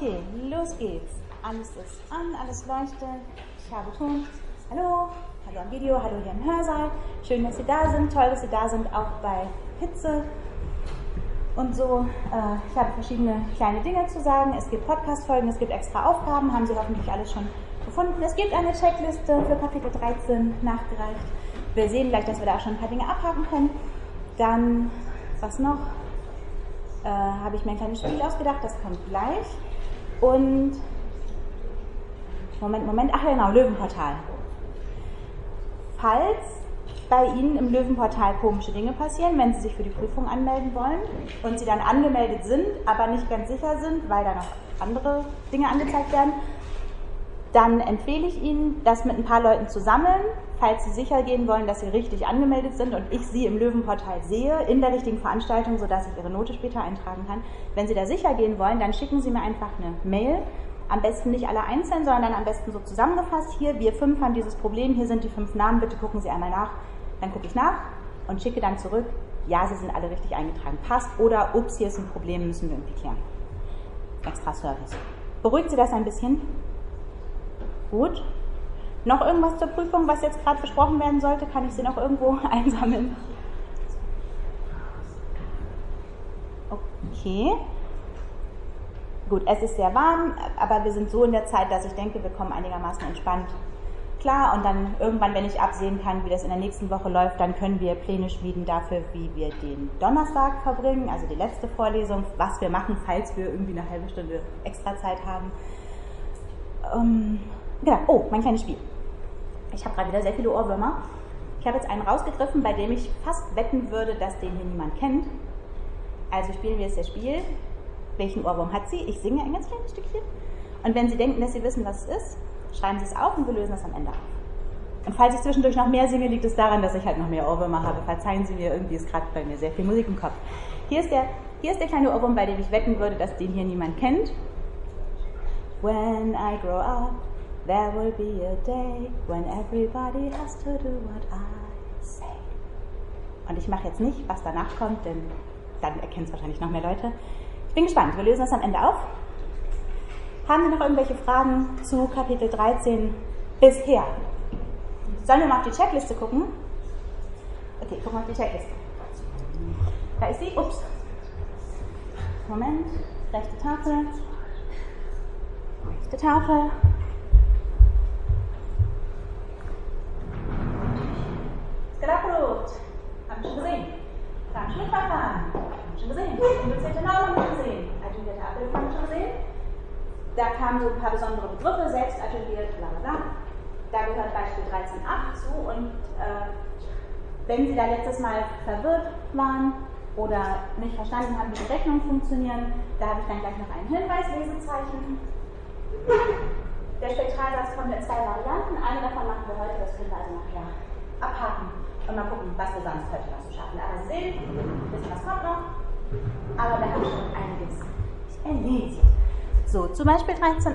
Okay, los geht's. Alles ist an, alles leuchtet. Ich habe Ton. Hallo am Video, hallo hier im Hörsaal. Schön, dass Sie da sind. Toll, dass Sie da sind, auch bei Hitze und so. Ich habe verschiedene kleine Dinge zu sagen. Es gibt Podcast-Folgen, es gibt extra Aufgaben. Haben Sie hoffentlich alles schon gefunden. Es gibt eine Checkliste für Kapitel 13 nachgereicht. Wir sehen gleich, dass wir da schon ein paar Dinge abhaken können. Dann, was noch? Habe ich mir ein kleines Spiel ausgedacht, das kommt gleich. Und, Moment, ach ja genau, Löwenportal. Falls bei Ihnen im Löwenportal komische Dinge passieren, wenn Sie sich für die Prüfung anmelden wollen und Sie dann angemeldet sind, aber nicht ganz sicher sind, weil da noch andere Dinge angezeigt werden, dann empfehle ich Ihnen, das mit ein paar Leuten zu sammeln, falls Sie sicher gehen wollen, dass Sie richtig angemeldet sind und ich Sie im Löwenportal sehe, in der richtigen Veranstaltung, sodass ich Ihre Note später eintragen kann. Wenn Sie da sicher gehen wollen, dann schicken Sie mir einfach eine Mail, am besten nicht alle einzeln, sondern dann am besten so zusammengefasst. Hier, wir 5 haben dieses Problem, hier sind die 5 Namen, bitte gucken Sie einmal nach. Dann gucke ich nach und schicke dann zurück, ja, Sie sind alle richtig eingetragen, passt, oder ups, hier ist ein Problem, müssen wir irgendwie klären. Extra Service. Beruhigt Sie das ein bisschen? Gut. Noch irgendwas zur Prüfung, was jetzt gerade besprochen werden sollte? Kann ich Sie noch irgendwo einsammeln? Okay. Gut, es ist sehr warm, aber wir sind so in der Zeit, dass ich denke, wir kommen einigermaßen entspannt klar. Und dann irgendwann, wenn ich absehen kann, wie das in der nächsten Woche läuft, dann können wir Pläne schmieden dafür, wie wir den Donnerstag verbringen, also die letzte Vorlesung, was wir machen, falls wir irgendwie eine halbe Stunde extra Zeit haben. Genau, oh, mein kleines Spiel. Ich habe gerade wieder sehr viele Ohrwürmer. Ich habe jetzt einen rausgegriffen, bei dem ich fast wetten würde, dass den hier niemand kennt. Also spielen wir jetzt das Spiel. Welchen Ohrwurm hat sie? Ich singe ein ganz kleines Stückchen. Und wenn Sie denken, dass Sie wissen, was es ist, schreiben Sie es auf und wir lösen das am Ende auf. Und falls ich zwischendurch noch mehr singe, liegt es daran, dass ich halt noch mehr Ohrwürmer habe. Verzeihen Sie mir, irgendwie ist gerade bei mir sehr viel Musik im Kopf. Hier ist der kleine Ohrwurm, bei dem ich wetten würde, dass den hier niemand kennt. When I grow up, there will be a day when everybody has to do what I say. Und ich mache jetzt nicht, was danach kommt, denn dann erkennen es wahrscheinlich noch mehr Leute. Ich bin gespannt, wir lösen das am Ende auf. Haben Sie noch irgendwelche Fragen zu Kapitel 13 bisher? Sollen wir mal auf die Checkliste gucken? Okay, gucken wir auf die Checkliste. Da ist sie. Ups. Moment. Rechte Tafel. Rechte Tafel. Skalabrot. Haben wir schon gesehen. Dann Schnittverfahren. Haben wir schon gesehen. Induzierte Norm haben wir schon gesehen. Adjungierte Abbildung haben wir schon gesehen. Da kamen so ein paar besondere Begriffe, selbst adjungiert, bla bla bla. Da gehört Beispiel 13.8 zu. Und wenn Sie da letztes Mal verwirrt waren oder nicht verstanden haben, wie die Rechnungen funktionieren, da habe ich dann gleich noch ein Hinweis-Lesezeichen. Der Spektralsatz kommt in 2 Varianten. Eine davon machen wir heute, das können wir also nachher abhaken und mal gucken, was wir sonst heute noch so schaffen. Aber Sie sehen, ein bisschen was kommt noch, aber wir haben schon einiges erledigt. So, zum Beispiel 13.8.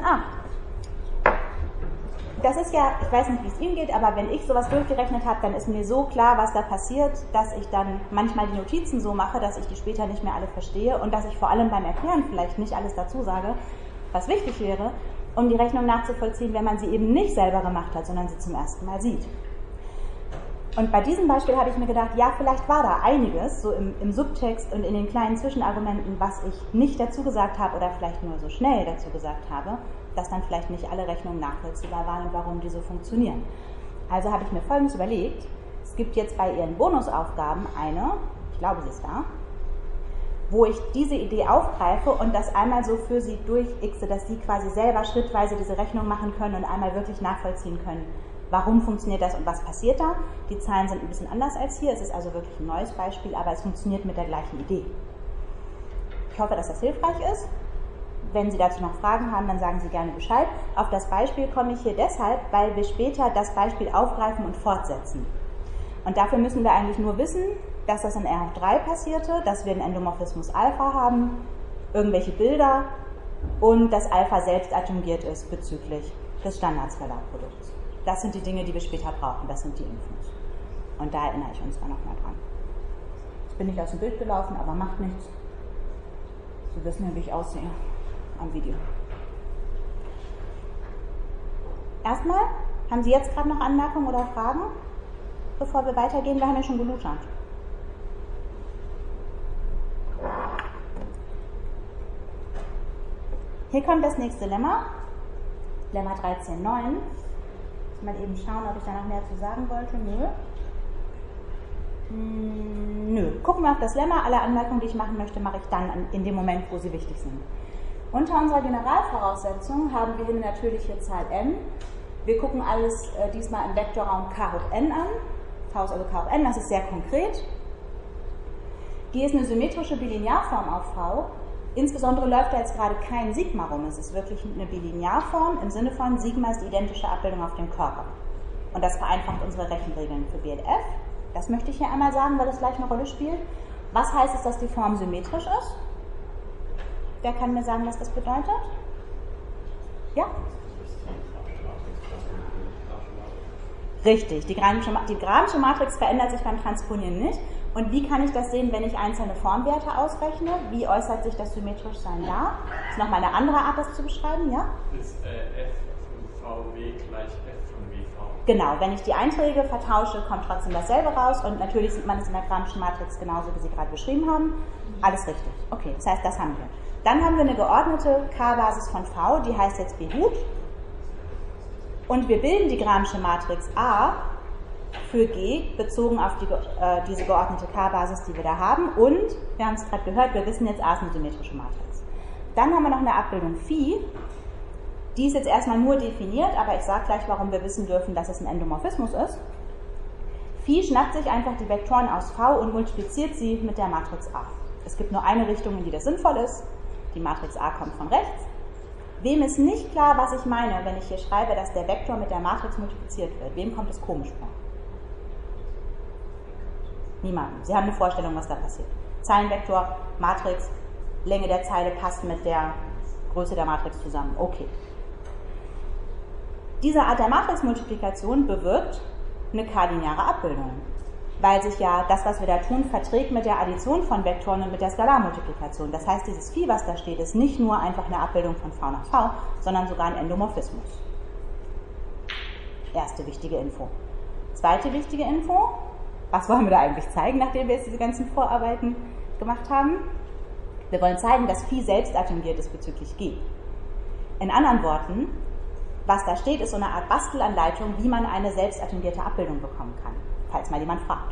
Das ist ja, ich weiß nicht, wie es Ihnen geht, aber wenn ich sowas durchgerechnet habe, dann ist mir so klar, was da passiert, dass ich dann manchmal die Notizen so mache, dass ich die später nicht mehr alle verstehe und dass ich vor allem beim Erklären vielleicht nicht alles dazu sage, was wichtig wäre, um die Rechnung nachzuvollziehen, wenn man sie eben nicht selber gemacht hat, sondern sie zum ersten Mal sieht. Und bei diesem Beispiel habe ich mir gedacht, ja, vielleicht war da einiges, so im Subtext und in den kleinen Zwischenargumenten, was ich nicht dazu gesagt habe oder vielleicht nur so schnell dazu gesagt habe, dass dann vielleicht nicht alle Rechnungen nachvollziehbar waren und warum die so funktionieren. Also habe ich mir Folgendes überlegt. Es gibt jetzt bei Ihren Bonusaufgaben eine, ich glaube, sie ist da, wo ich diese Idee aufgreife und das einmal so für Sie durchixe, dass Sie quasi selber schrittweise diese Rechnung machen können und einmal wirklich nachvollziehen können, warum funktioniert das und was passiert da. Die Zahlen sind ein bisschen anders als hier, es ist also wirklich ein neues Beispiel, aber es funktioniert mit der gleichen Idee. Ich hoffe, dass das hilfreich ist. Wenn Sie dazu noch Fragen haben, dann sagen Sie gerne Bescheid. Auf das Beispiel komme ich hier deshalb, weil wir später das Beispiel aufgreifen und fortsetzen. Und dafür müssen wir eigentlich nur wissen, dass das in RH3 passierte, dass wir einen Endomorphismus Alpha haben, irgendwelche Bilder und dass Alpha selbst adjungiert ist bezüglich des Standardskalarprodukts. Das sind die Dinge, die wir später brauchen, das sind die Infos. Und da erinnere ich uns dann nochmal dran. Jetzt bin ich aus dem Bild gelaufen, aber macht nichts. Sie wissen ja, wie ich aussehe am Video. erstmal, haben Sie jetzt gerade noch Anmerkungen oder Fragen, bevor wir weitergehen? Wir haben ja schon gelutert. Hier kommt das nächste Lemma, Lemma 13.9. Mal eben schauen, ob ich da noch mehr zu sagen wollte. Nö. Gucken wir auf das Lemma. Alle Anmerkungen, die ich machen möchte, mache ich dann in dem Moment, wo sie wichtig sind. Unter unserer Generalvoraussetzung haben wir hier eine natürliche Zahl n. Wir gucken alles diesmal im Vektorraum k hoch n an. V ist also k hoch n, das ist sehr konkret. G ist eine symmetrische Bilinearform auf V. Insbesondere läuft da jetzt gerade kein Sigma rum. Es ist wirklich eine Bilinearform im Sinne von Sigma ist die identische Abbildung auf dem Körper. Und das vereinfacht unsere Rechenregeln für BLF. Das möchte ich hier einmal sagen, weil das gleich eine Rolle spielt. Was heißt es, dass die Form symmetrisch ist? Wer kann mir sagen, was das bedeutet? Ja? Richtig, die Grabensche Matrix verändert sich beim Transponieren nicht. Und wie kann ich das sehen, wenn ich einzelne Formwerte ausrechne? Wie äußert sich das Symmetrischsein da? Das ist nochmal eine andere Art, das zu beschreiben, ja? Ist f von VW gleich f von WV? Genau, wenn ich die Einträge vertausche, kommt trotzdem dasselbe raus. Und natürlich sieht man es in der Grabschen Matrix genauso, wie Sie gerade beschrieben haben. Alles richtig. Okay, das heißt, das haben wir. Dann haben wir eine geordnete K-Basis von V, die heißt jetzt Behuth. Und wir bilden die Grabsche Matrix A für G, bezogen auf diese geordnete K-Basis, die wir da haben. Und, wir haben es gerade gehört, wir wissen jetzt, A ist eine symmetrische Matrix. Dann haben wir noch eine Abbildung Phi. Die ist jetzt erstmal nur definiert, aber ich sage gleich, warum wir wissen dürfen, dass es ein Endomorphismus ist. Phi schnappt sich einfach die Vektoren aus V und multipliziert sie mit der Matrix A. Es gibt nur eine Richtung, in die das sinnvoll ist. Die Matrix A kommt von rechts. Wem ist nicht klar, was ich meine, wenn ich hier schreibe, dass der Vektor mit der Matrix multipliziert wird? Wem kommt es komisch vor? Niemandem. Sie haben eine Vorstellung, was da passiert. Zeilenvektor, Matrix, Länge der Zeile passt mit der Größe der Matrix zusammen. Okay. Diese Art der Matrixmultiplikation bewirkt eine k-lineare Abbildung, weil sich ja das, was wir da tun, verträgt mit der Addition von Vektoren und mit der Skalarmultiplikation. Das heißt, dieses Phi, was da steht, ist nicht nur einfach eine Abbildung von V nach V, sondern sogar ein Endomorphismus. Erste wichtige Info. Zweite wichtige Info. Was wollen wir da eigentlich zeigen, nachdem wir jetzt diese ganzen Vorarbeiten gemacht haben? Wir wollen zeigen, dass Phi selbst adjungiert ist bezüglich G. In anderen Worten, was da steht, ist so eine Art Bastelanleitung, wie man eine selbst adjungierte Abbildung bekommen kann, falls mal jemand fragt.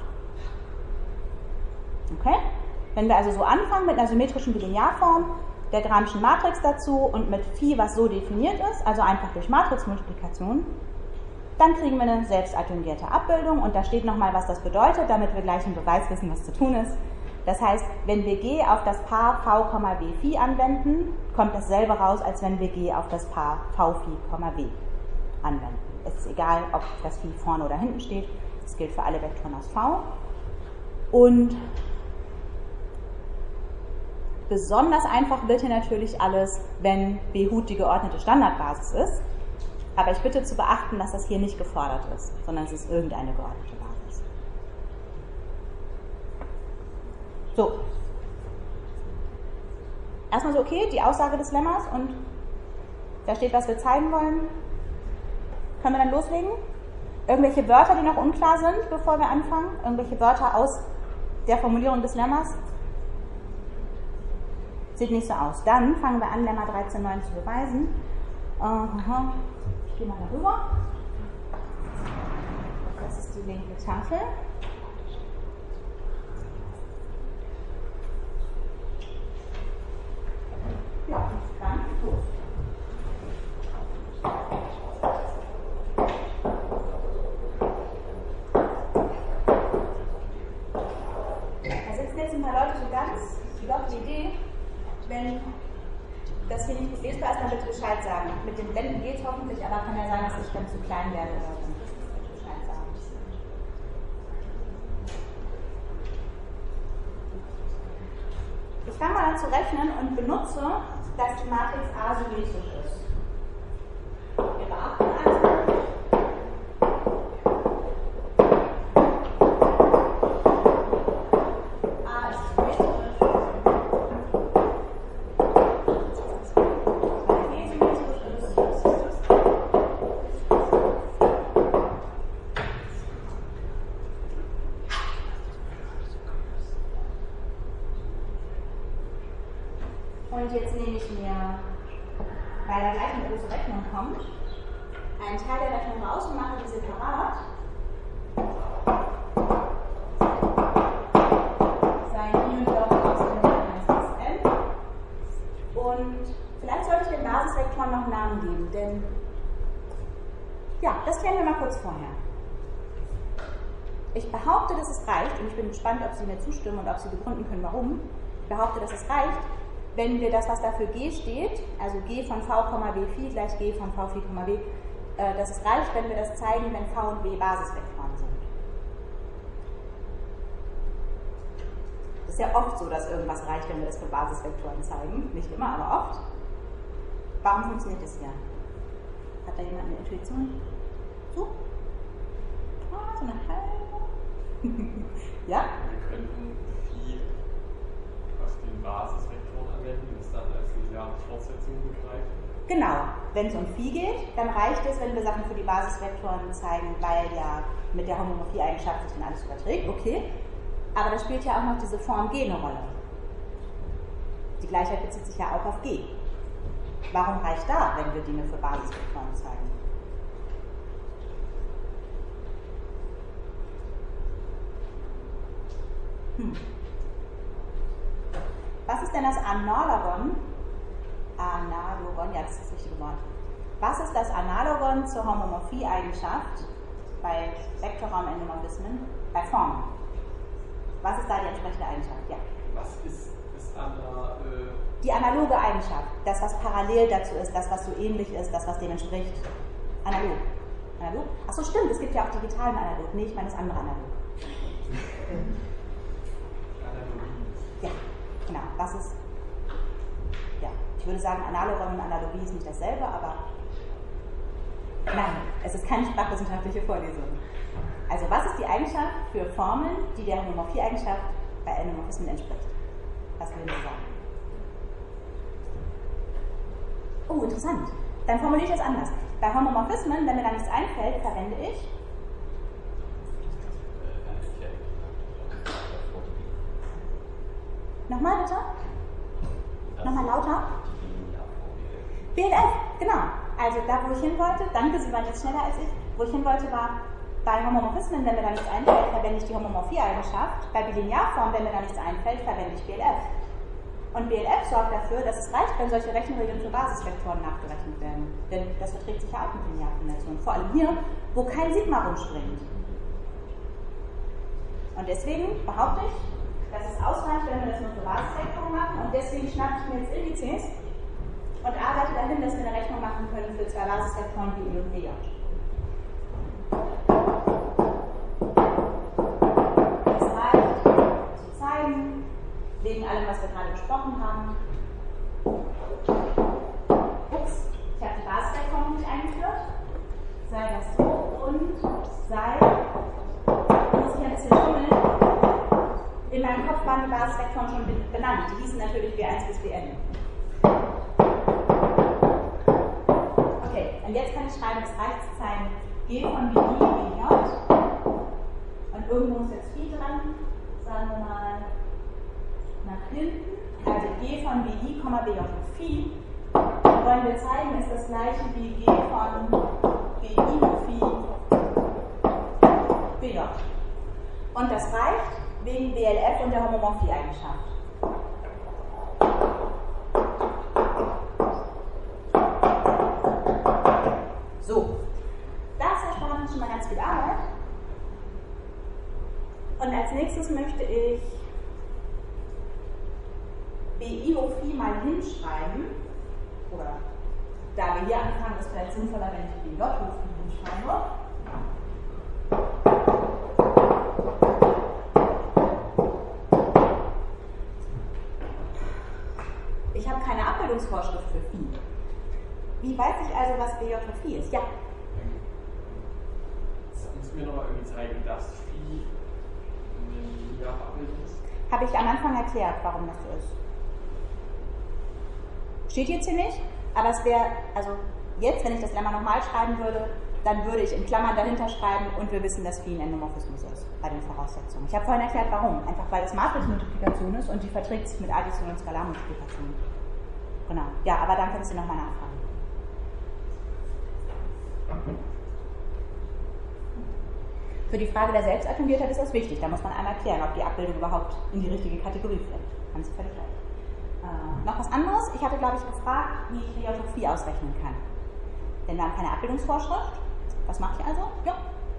Okay? Wenn wir also so anfangen mit einer symmetrischen Bilinearform, der Grabschen Matrix dazu und mit Phi, was so definiert ist, also einfach durch Matrixmultiplikation, dann kriegen wir eine selbst adjungierte Abbildung und da steht nochmal, was das bedeutet, damit wir gleich im Beweis wissen, was zu tun ist. Das heißt, wenn wir G auf das Paar V, W Phi anwenden, kommt dasselbe raus, als wenn wir G auf das Paar V Phi, W anwenden. Es ist egal, ob das Phi vorne oder hinten steht, das gilt für alle Vektoren aus V. Und besonders einfach wird hier natürlich alles, wenn Behuth die geordnete Standardbasis ist. Aber ich bitte zu beachten, dass das hier nicht gefordert ist, sondern es ist irgendeine geordnete Basis. So. Erstmal so, okay, die Aussage des Lemmas und da steht, was wir zeigen wollen. Können wir dann loslegen? Irgendwelche Wörter, die noch unklar sind, bevor wir anfangen? Irgendwelche Wörter aus der Formulierung des Lemmas? Sieht nicht so aus. Dann fangen wir an, Lemma 13.9 zu beweisen. Ich gehe mal darüber. Das ist die linke Tafel. Ja, dann los. Da sitzen jetzt ein paar Leute so ganz, ich glaube, die Idee, wenn das hier nicht gut lesbar ist, dann bitte Bescheid sagen. Mit den Wänden geht es hoffentlich, aber kann ja sein, dass ich dann zu klein werde oder so. Bescheid sagen. Ich fange mal an zu rechnen und benutze, dass die Matrix A symmetrisch ist. Wir beachten also, A ist symmetrisch. weil da gleich eine große Rechnung kommt, einen Teil der Rechnung raus und mache die separat. Sein I und J aus dem n. Und vielleicht sollte ich den Basisvektoren noch einen Namen geben, denn ja, das klären wir mal kurz vorher. Ich behaupte, dass es reicht, und ich bin gespannt, ob Sie mir zustimmen und ob Sie begründen können, warum. Ich behaupte, dass es reicht, wenn wir das, was da für G steht, also G von V, W Phi gleich G von V, Phi, W, dass es reicht, wenn wir das zeigen, wenn V und W Basisvektoren sind. Es ist ja oft so, dass irgendwas reicht, wenn wir das für Basisvektoren zeigen. Nicht immer, aber oft. Warum funktioniert das hier? Hat da jemand eine Intuition? So? Ah, so eine halbe. Ja? Wir könnten Phi auf den Basisvektoren anwenden und es dann als lineare Fortsetzung begreifen. Genau. Wenn es um Phi geht, dann reicht es, wenn wir Sachen für die Basisvektoren zeigen, weil ja mit der Homomorphie-Eigenschaft sich dann alles überträgt. Okay. Aber da spielt ja auch noch diese Form G eine Rolle. Die Gleichheit bezieht sich ja auch auf G. Warum reicht da, wenn wir Dinge für Basisvektoren zeigen? Was ist denn das Analogon? Ja, das ist das richtige Wort. Was ist das Analogon zur Homomorphie-Eigenschaft bei Vektorraumendomorphismen bei Formen? Was ist da die entsprechende Eigenschaft? Ja. Was ist die analoge Eigenschaft, das, was parallel dazu ist, das, was so ähnlich ist, das, was dem entspricht. Analog. Analog? Achso, stimmt, es gibt ja auch digitalen Analog. Nee, ich meine das andere Analog. Ja, genau. Was ist? Ja, ich würde sagen, Analogon und Analogie ist nicht dasselbe, aber nein, es ist keine sprachwissenschaftliche Vorlesung. Also, was ist die Eigenschaft für Formeln, die der Homomorphie-Eigenschaft bei Endomorphismen entspricht? Was würden Sie sagen? Oh, interessant. Dann formuliere ich das anders. Bei Homomorphismen, wenn mir da nichts einfällt, verwende ich nochmal bitte? Nochmal lauter? BLF, genau. Also da, wo ich hin wollte, danke, Sie waren jetzt schneller als ich, wo ich hin wollte, war bei Homomorphismen, wenn mir da nichts einfällt, verwende ich die Homomorphie-Eigenschaft. Bei Bilinearformen, wenn mir da nichts einfällt, verwende ich BLF. Und BLF sorgt dafür, dass es reicht, wenn solche Rechenregeln für Basisvektoren nachgerechnet werden. Denn das verträgt sich ja auch mit Linearkombinationen. Vor allem hier, wo kein Sigma rumspringt. Und deswegen behaupte ich, dass es ausreicht, wenn wir das nur für Basisvektoren machen. Und deswegen schnappe ich mir jetzt Indizes und arbeite dahin, dass wir eine Rechnung machen können für zwei Basisvektoren wie I und BJ. Das reicht, zu zeigen, wegen allem, was wir gerade besprochen haben. Ups, ich habe die Basisvektoren nicht eingeführt. Sei das so und sei, muss ich ein bisschen schummeln. In meinem Kopf waren die Basisvektoren schon benannt. Die hießen natürlich B1 bis Bn. Okay, und jetzt kann ich schreiben, es reicht zu zeigen, G von BI, BJ. Und irgendwo muss jetzt Phi dran. Sagen wir mal nach hinten. Also G von BI, BJ und Phi. Wollen wir zeigen, ist das gleiche wie G von BI, Phi, BJ. Und das reicht wegen BLF und der Homomorphie-Eigenschaft. So, das erspart uns schon mal ganz viel Arbeit. Und als nächstes möchte ich BI hoch Phi mal hinschreiben. Oder da wir hier anfangen, ist es vielleicht sinnvoller, wenn ich BJ hoch Phi hinschreibe. Ich habe keine Abbildungsvorschrift für Phi. Wie weiß ich also, was BJ und Phi ist? Ja. Müssen wir nochmal irgendwie zeigen, dass Phi eine lineare Abbildung ist? Habe ich am Anfang erklärt, warum das so ist. Steht jetzt hier nicht, aber es wäre, also jetzt, wenn ich das Lemma nochmal schreiben würde, dann würde ich in Klammern dahinter schreiben und wir wissen, dass Phi ein Endomorphismus ist, bei den Voraussetzungen. Ich habe vorhin erklärt, warum. Einfach weil es Matrixmultiplikation ist und die verträgt sich mit Addition und Skalarmultiplikation. Genau. Ja, aber dann kannst du nochmal nachfragen. Für die Frage der Selbstadjungiertheit ist das wichtig. Da muss man einmal klären, ob die Abbildung überhaupt in die richtige Kategorie fällt. Haben Sie völlig recht. Noch was anderes? Ich hatte, glaube ich, gefragt, wie ich Biotopie ausrechnen kann. Denn wir haben keine Abbildungsvorschrift. Was mache ich also? Ja.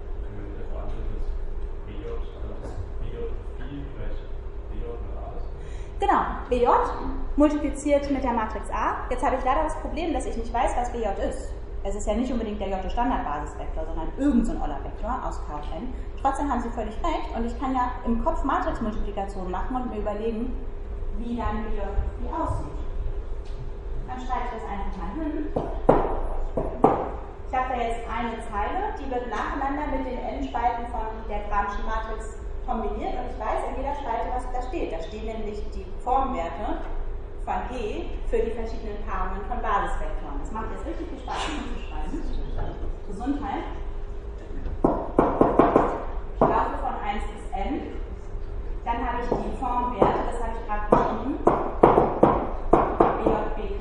Genau, BJ multipliziert mit der Matrix A. Jetzt habe ich leider das Problem, dass ich nicht weiß, was BJ ist. Es ist ja nicht unbedingt der J-Standardbasisvektor, sondern irgend so ein Euler-Vektor aus Kn. Trotzdem haben Sie völlig recht und ich kann ja im Kopf Matrixmultiplikation machen und mir überlegen, wie dann BJ aussieht. Dann schreibe ich das einfach mal hin. Ich habe da jetzt eine Zeile, die wird nacheinander mit den Endspalten von der Gramsci Matrix kombiniert und ich weiß in jeder Spalte, was da steht. Da stehen nämlich die Formwerte von E für die verschiedenen Paarungen von Basisvektoren. Das macht jetzt richtig viel Spaß, umzuschreiben. Gesundheit. Ich laufe von 1 bis n. Dann habe ich die Formwerte, das habe ich gerade geschrieben. BJ, BK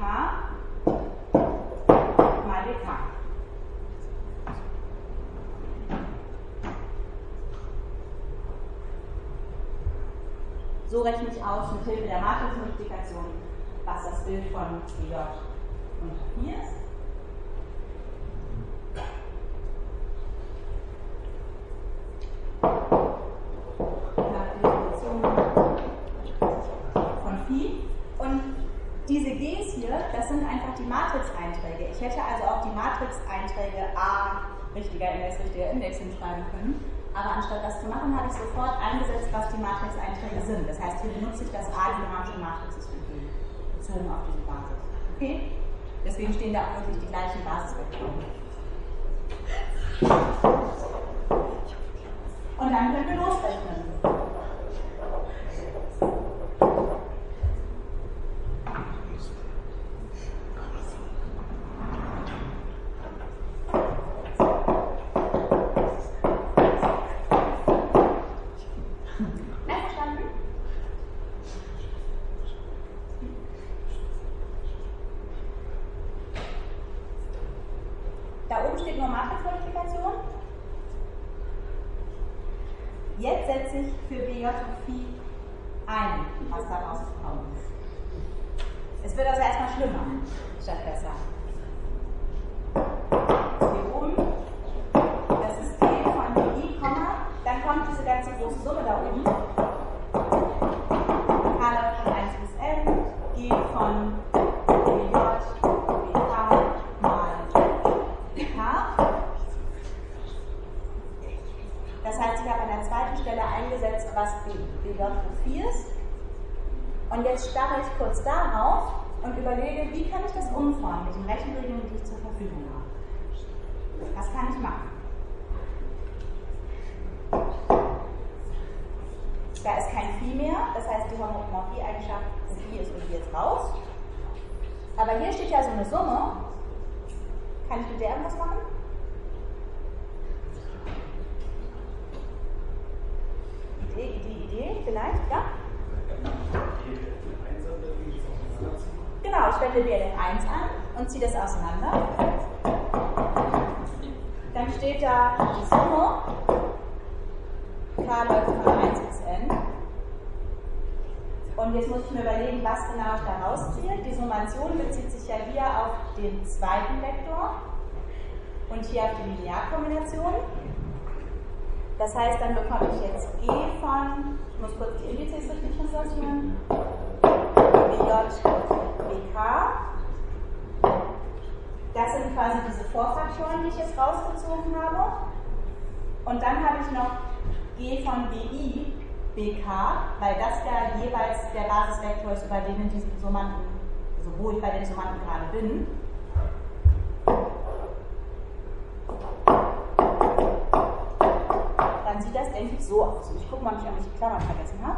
mal BK. So rechne ich aus mit Hilfe der Matrixmultiplikation, was das Bild von BJ und hier ist. Von Phi. Und diese Gs hier, das sind einfach die Matrix-Einträge. Ich hätte also auch die Matrix-Einträge A richtiger Index, richtiger Index hinschreiben können. Aber anstatt das zu machen, habe ich sofort eingesetzt, was die Matrix-Einträge sind. Das heißt, hier benutze ich das A, die Gramsci Matrix ist bezogen auf diese Basis. Okay? Deswegen stehen da auch wirklich die gleichen Basisvektoren. Und dann können wir losrechnen. Da oben steht nur Matrixmultiplikation. Jetzt setze ich für BJ und Phi ein, was da rausgekommen ist. Es wird also erstmal schlimmer, statt besser. Hier oben, das ist G von BI, dann kommt diese ganze große Summe da oben. K läuft von 1 bis n, G von BJ, BK mal BK. Das heißt, ich habe an der zweiten Stelle eingesetzt, was BJ für Phi ist. Und jetzt starre ich kurz darauf und überlege, wie kann ich das umformen mit den Rechenregeln, die ich zur Verfügung habe. Was kann ich machen? Da ist kein Phi mehr, das heißt, die Homomorphie-Eigenschaft des Phi ist irgendwie jetzt raus. Aber hier steht ja so eine Summe. Kann ich mit der irgendwas machen? Idee, vielleicht, ja? Genau, ich wende BLF1 an und ziehe das auseinander. Dann steht da die Summe. K läuft von 1 bis n. Und jetzt muss ich mir überlegen, was genau ich da rausziehe. Die Summation bezieht sich ja hier auf den zweiten Vektor und hier auf die Linearkombination. Das heißt, dann bekomme ich jetzt G von, ich muss kurz die Indizes richtig sortieren, BJ, BK. Das sind quasi diese Vorfaktoren, die ich jetzt rausgezogen habe. Und dann habe ich noch G von BI, BK, weil das ja jeweils der Basisvektor ist, über den in diesem Summanden, also wo ich bei den Summanden gerade bin. Dann sieht das, denke ich, so aus. Ich gucke mal, ob ich irgendwelche Klammern vergessen habe.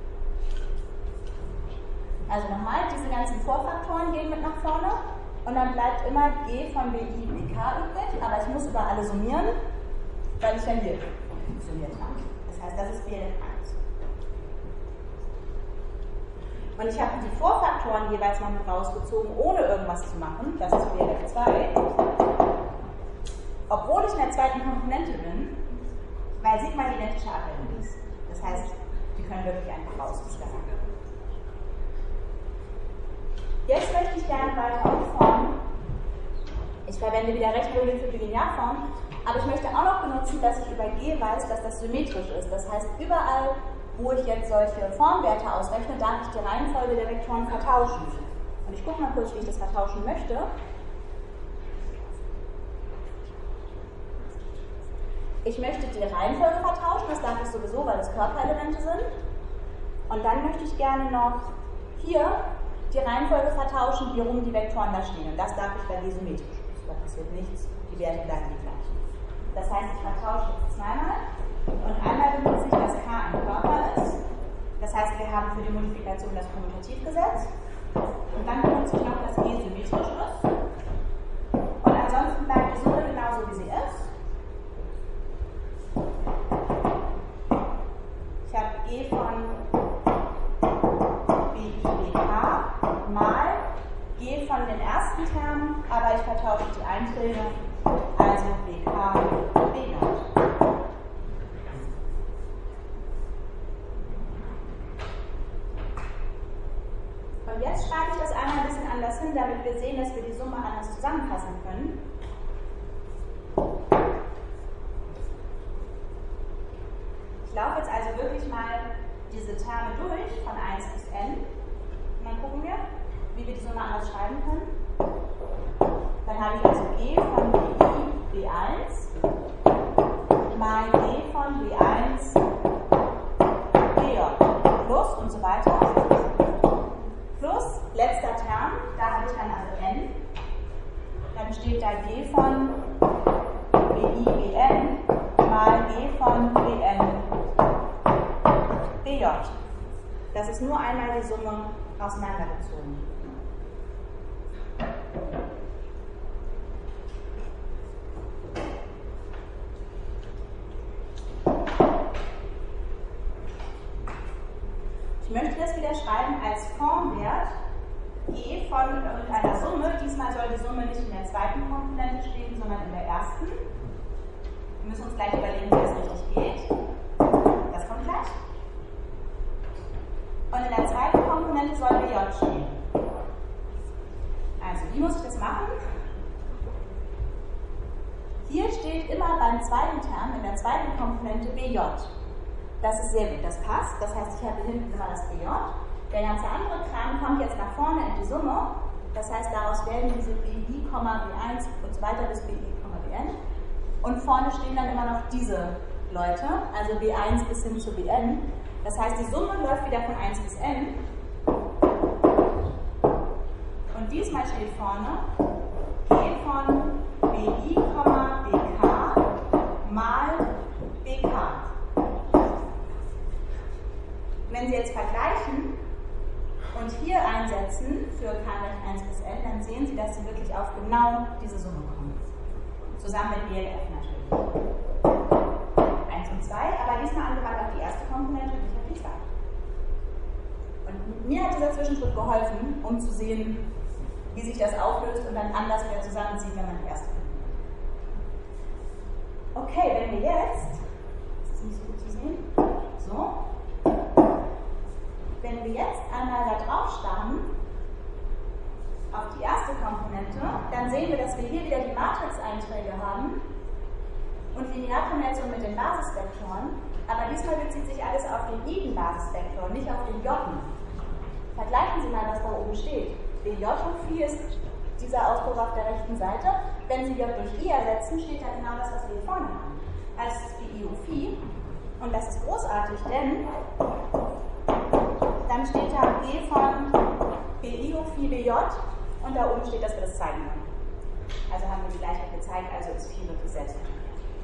Also nochmal, diese ganzen Vorfaktoren gehen mit nach vorne und dann bleibt immer G von BI, BK übrig, aber ich muss über alle summieren, weil ich dann hier summiert habe. Das heißt, das ist BLF1. Und ich habe die Vorfaktoren jeweils mal mit rausgezogen, ohne irgendwas zu machen. Das ist BLF2. obwohl ich in der zweiten Komponente bin, weil Sigma die identische Abbildung ist. Das heißt, die können wirklich einfach rausstellen. Jetzt möchte ich gerne weiter umformen. Ich verwende wieder Rechenregeln für die Linearform, aber ich möchte auch noch benutzen, dass ich über G weiß, dass das symmetrisch ist. Das heißt, überall, wo ich jetzt solche Formwerte ausrechne, darf ich die Reihenfolge der Vektoren vertauschen. Und ich gucke mal kurz, wie ich das vertauschen möchte. Ich möchte die Reihenfolge vertauschen, das darf ich sowieso, weil es Körperelemente sind. Und dann möchte ich gerne noch hier die Reihenfolge vertauschen, wie rum die Vektoren da stehen. Und das darf ich, weil die symmetrisch ist. Da passiert nichts, die Werte bleiben die gleichen. Das heißt, ich vertausche jetzt zweimal. Und einmal benutze ich, dass K ein Körper ist. Das heißt, wir haben für die Modifikation das Kommutativgesetz. Und dann benutze ich noch, dass G symmetrisch ist. Und ansonsten bleibt die Summe genauso, wie sie ist. Ich habe G von BI, BK mal G von den ersten Termen, aber ich vertausche die Einträge, also BK, BJ. Und jetzt schreibe ich das einmal ein bisschen anders hin, damit wir sehen, dass wir die Summe anders zusammenfassen können. Ich laufe jetzt also wirklich mal diese Terme durch, von 1 bis n. Und dann gucken wir, wie wir die Summe anders schreiben können. Dann habe ich also G von BI, B1 mal G von B1, BJ plus und so weiter. Plus letzter Term, da habe ich dann also n. Dann steht da G von BI, BN mal G von BN, BJ. Das ist nur einmal die Summe auseinandergezogen. Ich möchte das wieder schreiben als Formwert G von irgendeiner Summe. Diesmal soll die Summe nicht in der zweiten Komponente stehen, sondern in der ersten. Wir müssen uns gleich überlegen, wie das richtig geht. Das kommt gleich. Und in der zweiten Komponente soll BJ stehen. Also, wie muss ich das machen? Hier steht immer beim zweiten Term in der zweiten Komponente BJ. Das ist sehr gut, das passt. Das heißt, ich habe hier hinten immer das BJ. Der ganze andere Kram kommt jetzt nach vorne in die Summe. Das heißt, daraus werden diese BI, B1 und so weiter bis BI, Bn. Und vorne stehen dann immer noch diese Leute, also B1 bis hin zu Bn. Das heißt, die Summe läuft wieder von 1 bis n. Und diesmal steht vorne G von BI, BK mal BK. Wenn Sie jetzt vergleichen und hier einsetzen für k gleich 1 bis n, dann sehen Sie, dass Sie wirklich auf genau diese Summe kommen. Zusammen mit BLF natürlich. 1 und 2, aber diesmal angewandt auf die erste Komponente und nicht auf die zweite. Und mir hat dieser Zwischenschritt geholfen, um zu sehen, wie sich das auflöst und dann anders wieder zusammenzieht, wenn man die erste Komponente. Okay, wenn wir jetzt, das ist nicht so gut zu sehen, so, wenn wir jetzt einmal da drauf starren, auf die erste Komponente, dann sehen wir, dass wir hier wieder die Matrix-Einträge haben und Linearkonversion mit den Basisvektoren, aber diesmal bezieht sich alles auf den I-Basisvektor, nicht auf den J. Vergleichen Sie mal, was da oben steht. BJ hoch Phi ist dieser Ausdruck auf der rechten Seite. Wenn Sie J durch I ersetzen, steht da genau das, was wir hier vorne haben. Also es ist BI hoch Phi und das ist großartig, denn dann steht da G von BI hoch Phi BJ und da oben steht, dass wir das zeigen können. Also haben wir die Gleichheit gezeigt, also ist Phi wirklich selbstverständlich.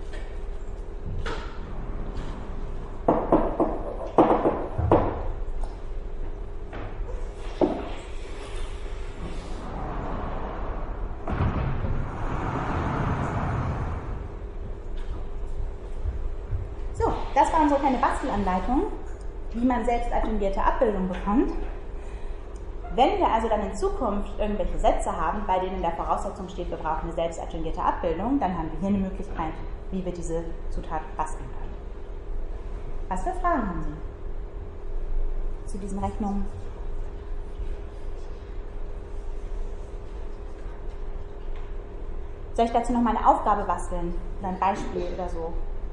So, das war unsere kleine Bastelanleitung, wie man selbst attribuierte Abbildung bekommt. wenn wir also dann in Zukunft irgendwelche Sätze haben, bei denen in der Voraussetzung steht, wir brauchen eine selbstadjungierte Abbildung, dann haben wir hier eine Möglichkeit, wie wir diese Zutat basteln können. Was für Fragen haben Sie zu diesen Rechnungen? Soll ich dazu noch mal eine Aufgabe basteln oder ein Beispiel oder so?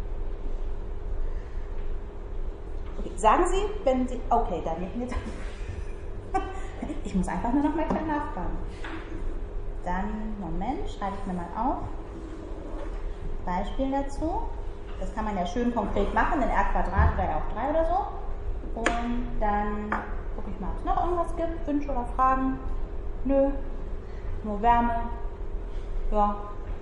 Okay, sagen Sie, wenn Sie... Okay, dann nicht mit. Ich muss einfach nur noch mal klar nachfragen. Dann, Moment, schreibe ich mir mal auf. Beispiel dazu. Das kann man ja schön konkret machen, in R² oder R auch 3 oder so. Und dann gucke ich mal, ob es noch irgendwas gibt, Wünsche oder Fragen. Nö, nur Wärme. Ja.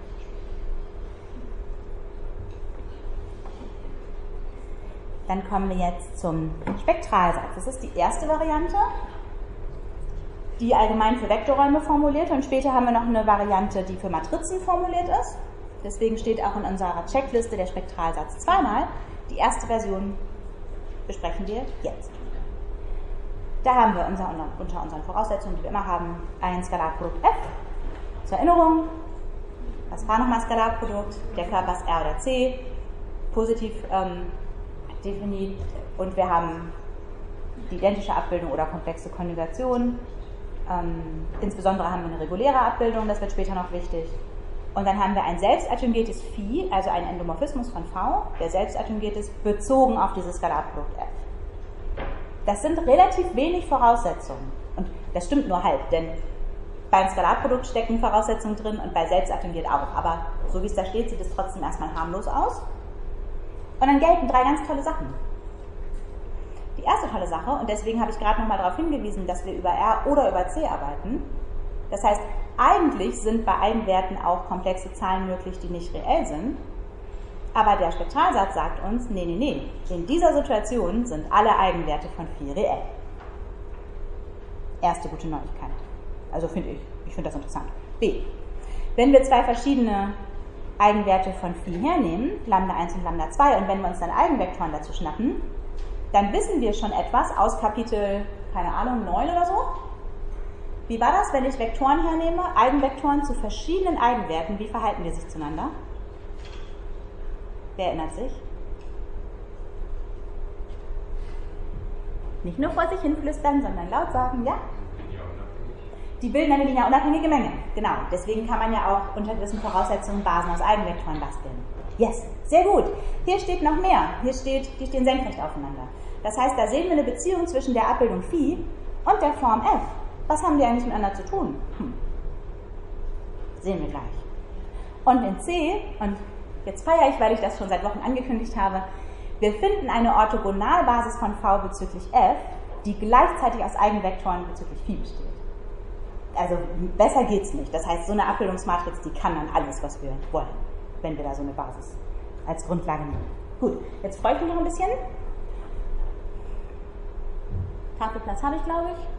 Dann kommen wir jetzt zum Spektralsatz. Das ist die erste Variante, die allgemein für Vektorräume formuliert, und später haben wir noch eine Variante, die für Matrizen formuliert ist. Deswegen steht auch in unserer Checkliste der Spektralsatz zweimal. Die erste Version besprechen wir jetzt. Da haben wir unter unseren Voraussetzungen, die wir immer haben, ein Skalarprodukt F. Zur Erinnerung, was war nochmal Skalarprodukt? Der Körper ist R oder C, positiv definiert, und wir haben die identische Abbildung oder komplexe Konjugation. Insbesondere haben wir eine reguläre Abbildung, das wird später noch wichtig. Und dann haben wir ein selbstadjungiertes Phi, also ein Endomorphismus von V, der selbstadjungiert ist, bezogen auf dieses Skalarprodukt F. Das sind relativ wenig Voraussetzungen. Und das stimmt nur halb, denn beim Skalarprodukt stecken Voraussetzungen drin und bei selbstadjungiert auch. Aber so wie es da steht, sieht es trotzdem erstmal harmlos aus. Und dann gelten 3 ganz tolle Sachen. Die erste tolle Sache, und deswegen habe ich gerade nochmal darauf hingewiesen, dass wir über R oder über C arbeiten. Das heißt, eigentlich sind bei Eigenwerten auch komplexe Zahlen möglich, die nicht reell sind. Aber der Spektralsatz sagt uns, nee, in dieser Situation sind alle Eigenwerte von Phi reell. Erste gute Neuigkeit. Also finde ich. Ich finde das interessant. B. Wenn wir 2 verschiedene Eigenwerte von Phi hernehmen, Lambda 1 und Lambda 2, und wenn wir uns dann Eigenvektoren dazu schnappen, dann wissen wir schon etwas aus Kapitel, keine Ahnung, 9 oder so. Wie war das, wenn ich Vektoren hernehme, Eigenvektoren zu verschiedenen Eigenwerten, wie verhalten die sich zueinander? Wer erinnert sich? Nicht nur vor sich hinflüstern, sondern laut sagen, ja? Die bilden eine linearunabhängige Menge. Genau, deswegen kann man ja auch unter gewissen Voraussetzungen Basen aus Eigenvektoren basteln. Yes, sehr gut. Hier steht noch mehr. Die stehen senkrecht aufeinander. Das heißt, da sehen wir eine Beziehung zwischen der Abbildung Phi und der Form F. Was haben die eigentlich miteinander zu tun? Sehen wir gleich. Und in C, und jetzt feiere ich, weil ich das schon seit Wochen angekündigt habe, wir finden eine Orthogonalbasis von V bezüglich F, die gleichzeitig aus Eigenvektoren bezüglich Phi besteht. Also besser geht's nicht. Das heißt, so eine Abbildungsmatrix, die kann dann alles, was wir wollen, wenn wir da so eine Basis als Grundlage nehmen. Gut, jetzt freue ich mich noch ein bisschen. Tafelplatz habe ich, glaube ich.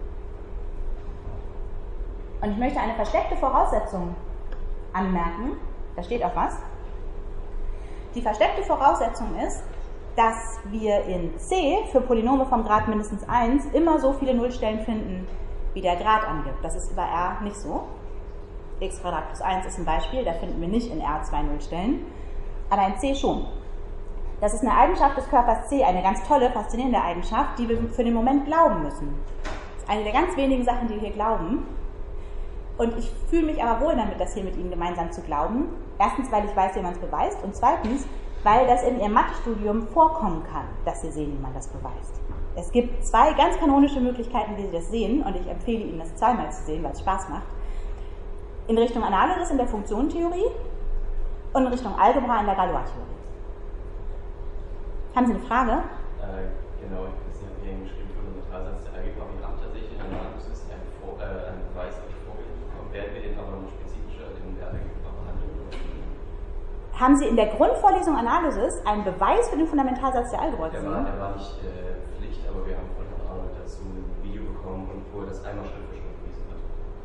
Und ich möchte eine versteckte Voraussetzung anmerken. Da steht auch was. Die versteckte Voraussetzung ist, dass wir in C für Polynome vom Grad mindestens 1 immer so viele Nullstellen finden, wie der Grad angibt. Das ist über R nicht so. X² plus 1 ist ein Beispiel, da finden wir nicht in R 2 Nullstellen, aber in C schon. Das ist eine Eigenschaft des Körpers C, eine ganz tolle, faszinierende Eigenschaft, die wir für den Moment glauben müssen. Das ist eine der ganz wenigen Sachen, die wir hier glauben. Und ich fühle mich aber wohl damit, das hier mit Ihnen gemeinsam zu glauben. Erstens, weil ich weiß, wie man es beweist, und zweitens, weil das in Ihrem Mathestudium vorkommen kann, dass Sie sehen, wie man das beweist. Es gibt 2 ganz kanonische Möglichkeiten, wie Sie das sehen, und ich empfehle Ihnen, das zweimal zu sehen, weil es Spaß macht. In Richtung Analysis in der Funktionentheorie und in Richtung Algebra in der Galois-Theorie. Haben Sie eine Frage? Genau, Sie haben hier geschrieben, für den Totalsatz der Algebra. Wir haben tatsächlich in der Analysis einen Beweis vorgelegt bekommen. Werden wir den aber noch spezifischer in der Algebra behandeln? Haben Sie in der Grundvorlesung Analysis einen Beweis für den Fundamentalsatz der Algebra gesehen? Der war nicht Pflicht, aber wir haben von Herrn Arnold dazu ein Video bekommen, wo er das einmal Schritt für Schritt bewiesen hat.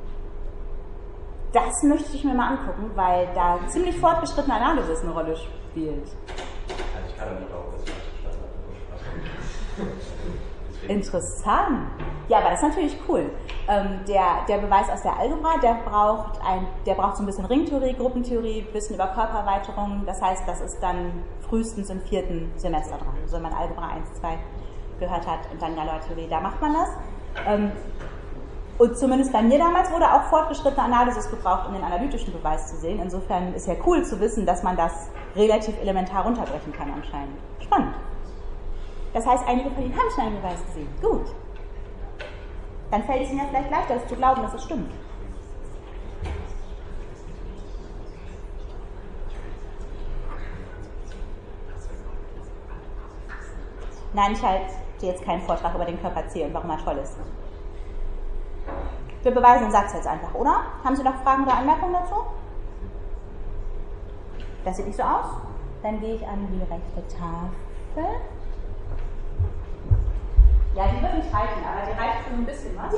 Das möchte ich mir mal angucken, weil da ziemlich fortgeschrittene Analysis eine Rolle spielt. Also ich kann ja nicht glauben, dass ich das verstanden habe. Interessant. Ja, aber das ist natürlich cool. Der Beweis aus der Algebra, der braucht so ein bisschen Ringtheorie, Gruppentheorie, ein bisschen über Körpererweiterung. Das heißt, das ist dann frühestens im 4. Semester dran. Also wenn man Algebra 1, 2 gehört hat und dann Galoistheorie, da macht man das. Und zumindest bei mir damals wurde auch fortgeschrittene Analysis gebraucht, um den analytischen Beweis zu sehen. Insofern ist ja cool zu wissen, dass man das relativ elementar runterbrechen kann anscheinend. Spannend. Das heißt, einige von Ihnen haben schon einen Beweis gesehen. Gut. Dann fällt es Ihnen ja vielleicht leichter, es zu glauben, dass es stimmt. Nein, ich halte jetzt keinen Vortrag über den Körper C und warum er toll ist. Wir beweisen den Satz jetzt einfach, oder? Haben Sie noch Fragen oder Anmerkungen dazu? Das sieht nicht so aus. Dann gehe ich an die rechte Tafel. Ja, die wird nicht reichen, aber die reicht schon ein bisschen was.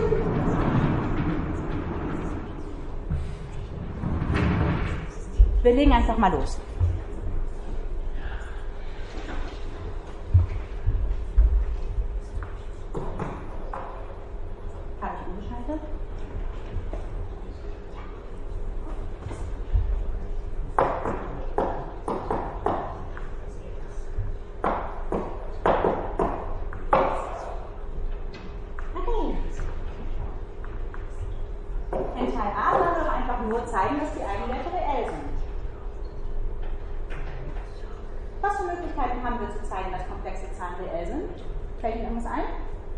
Wir legen einfach mal los. Habe ich umgeschaltet? Zeigen, dass die Eigenwerte reell sind. Was für Möglichkeiten haben wir zu zeigen, dass komplexe Zahlen reell sind? Fällt Ihnen irgendwas ein?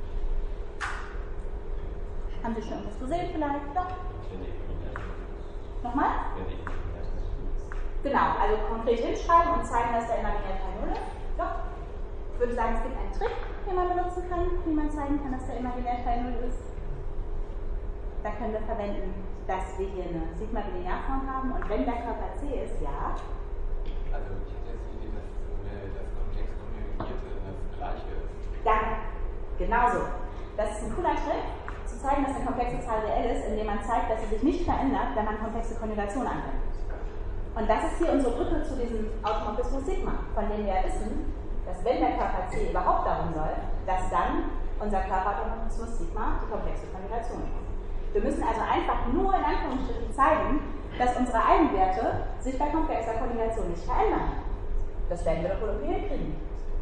Haben Sie schon irgendwas gesehen vielleicht? Doch. Nochmal? Genau, also konkret hinschreiben und zeigen, dass der imaginäre Teil 0 ist. Doch. Ich würde sagen, es gibt einen Trick, den man benutzen kann, wie man zeigen kann, dass der imaginäre Teil 0 ist. Da können wir verwenden, dass wir hier eine Sigma-Linearform haben und wenn der Körper C ist, ja. Also ich hatte jetzt die Idee, dass das komplex konjugierte das gleiche ist. Danke. Genauso. Das ist ein cooler Trick, zu zeigen, dass eine komplexe Zahl reell ist, indem man zeigt, dass sie sich nicht verändert, wenn man komplexe Konjugation anwendet. Und das ist hier unsere Brücke zu diesem Automorphismus Sigma, von dem wir ja wissen, dass wenn der Körper C überhaupt darum läuft, dass dann unser Körperautomorphismus Sigma die komplexe Konjugation ist. Wir müssen also einfach nur in Anführungsstrichen zeigen, dass unsere Eigenwerte sich bei komplexer Konjugation nicht verändern. Das werden wir doch wohl irgendwie hinkriegen.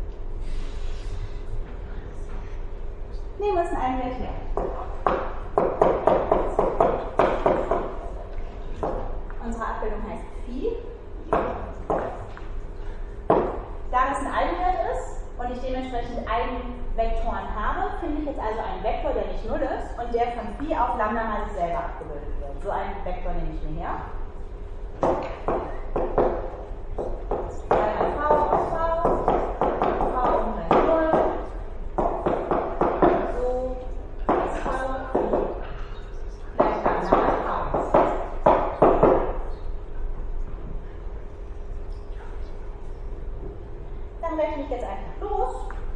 Nehmen wir uns einen Eigenwert hier. Unsere Abbildung heißt Phi. Da das ein Eigenwert ist und ich dementsprechend Eigenvektoren habe, finde ich jetzt also einen Vektor, der nicht 0 ist und der von Phi auf Lambda mal sich selber abgebildet wird. So einen Vektor nehme ich mir her. V aus V, V ungleich 0. So, ist V, gleich Lambda mal V. Dann rechne ich jetzt einfach los.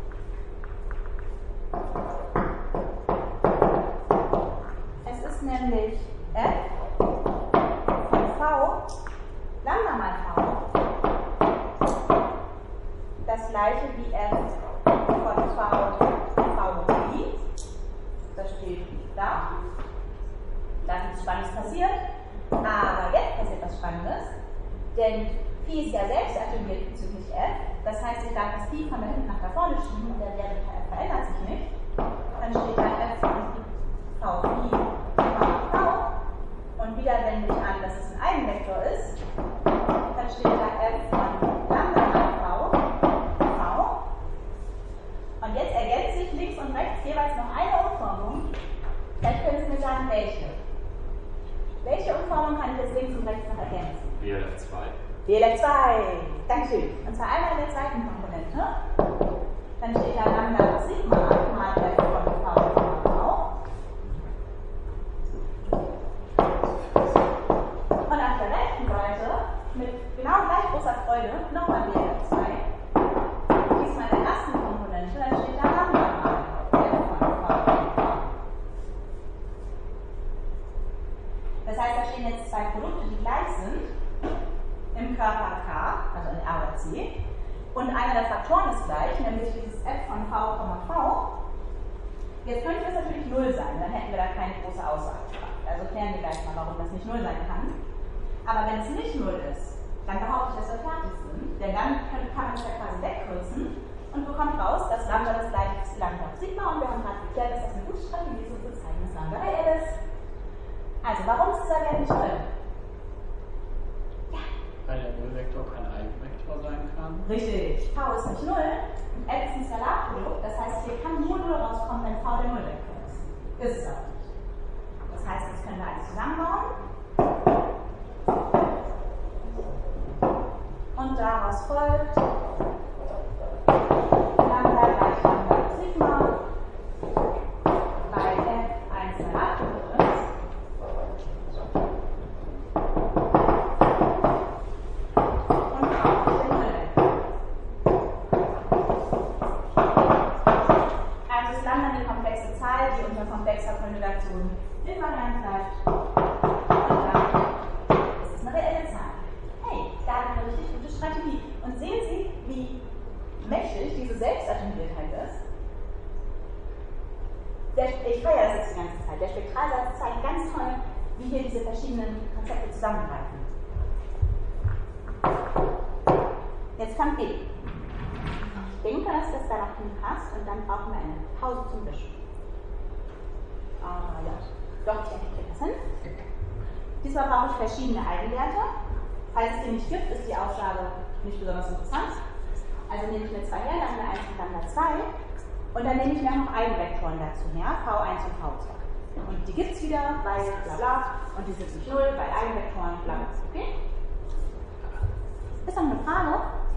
Es ist nämlich f von v, Lambda mal v, das gleiche wie f von v Phi. Das steht da. Da ist nichts Spannendes passiert. Aber jetzt passiert was Spannendes, denn Phi ist ja selbst attribuiert bezüglich f. Das heißt, ich darf das Phi von da hinten nach da vorne schieben und der Wert verändert sich nicht. Dann steht da f von v Phi v. Und wieder wende ich an, dass es ein Eigenvektor ist. Dann steht da f von Lambda mal v. Und jetzt ergänzt sich links und rechts jeweils noch eine Umformung. Vielleicht können Sie mir sagen, welche. Welche Umformung kann ich jetzt links und rechts noch ergänzen? BLF2. BLF2, Dankeschön. Und zwar einmal in der zweiten Komponente. Dann steht da Lambda plus Sigma mal f von v. Und auf der rechten Seite, mit genau gleich großer Freude, nochmal BLF2. Diesmal in der ersten Komponente, dann steht da Lambda mal f von v. Das heißt, da stehen jetzt zwei Produkte, die gleich sind. Im Körper K, also in R oder C, und einer der Faktoren ist gleich, nämlich dieses f von v, v. Jetzt könnte das natürlich 0 sein, dann hätten wir da keine große Aussagekraft. Also klären wir gleich mal, warum das nicht 0 sein kann. Aber wenn es nicht 0 ist, dann behaupte ich, dass wir fertig sind, denn dann kann man es ja quasi wegkürzen und bekommt raus, dass Lambda das gleiche ist wie Lambda auf Sigma, und wir haben gerade geklärt, dass das eine gute Strategie ist, um zu zeigen, dass Lambda reell ist. Also, warum ist dieser Wert nicht 0? Ja. Weil der Nullvektor kein Eigenvektor sein kann. Richtig. V ist nicht 0 und L ist ein Skalarprodukt, das heißt, hier kann nur 0 rauskommen, wenn V der Nullvektor ist. Ist es aber nicht. Das heißt, das können wir alles zusammenbauen. Und daraus folgt Lambda gleich Lambda Sigma, weil F ein Skalarprodukt ist. Und auch den Nullvektor. Also ist Lambda eine komplexe Zahl, die unter komplexer Konjugation invariant bleibt. Und damit ist es eine reelle Zahl. Hey, da haben wir eine richtig gute Strategie. Und sehen Sie, wie mächtig diese Selbstattribuiertheit ist? Ich feiere das jetzt die ganze Zeit. Der Spektralsatz zeigt ganz toll, wie hier diese verschiedenen Konzepte zusammengreifen. Jetzt kommt B. Ich denke, dass das da noch hinpasst, und dann brauchen wir eine Pause zum Wischen. Ja, doch, ich denke, ich kriege das hin. Diesmal brauche ich verschiedene Eigenwerte. Falls es die nicht gibt, ist die Aussage nicht besonders interessant. Also nehme ich mir 2 her, Lambda 1 und Lambda 2. Und dann nehme ich mir noch Eigenvektoren dazu her, V1 und V2. Und die gibt es wieder, weil bla bla. Und die sind nicht 0, weil Eigenvektoren bla bla. Okay? Ist noch eine Frage?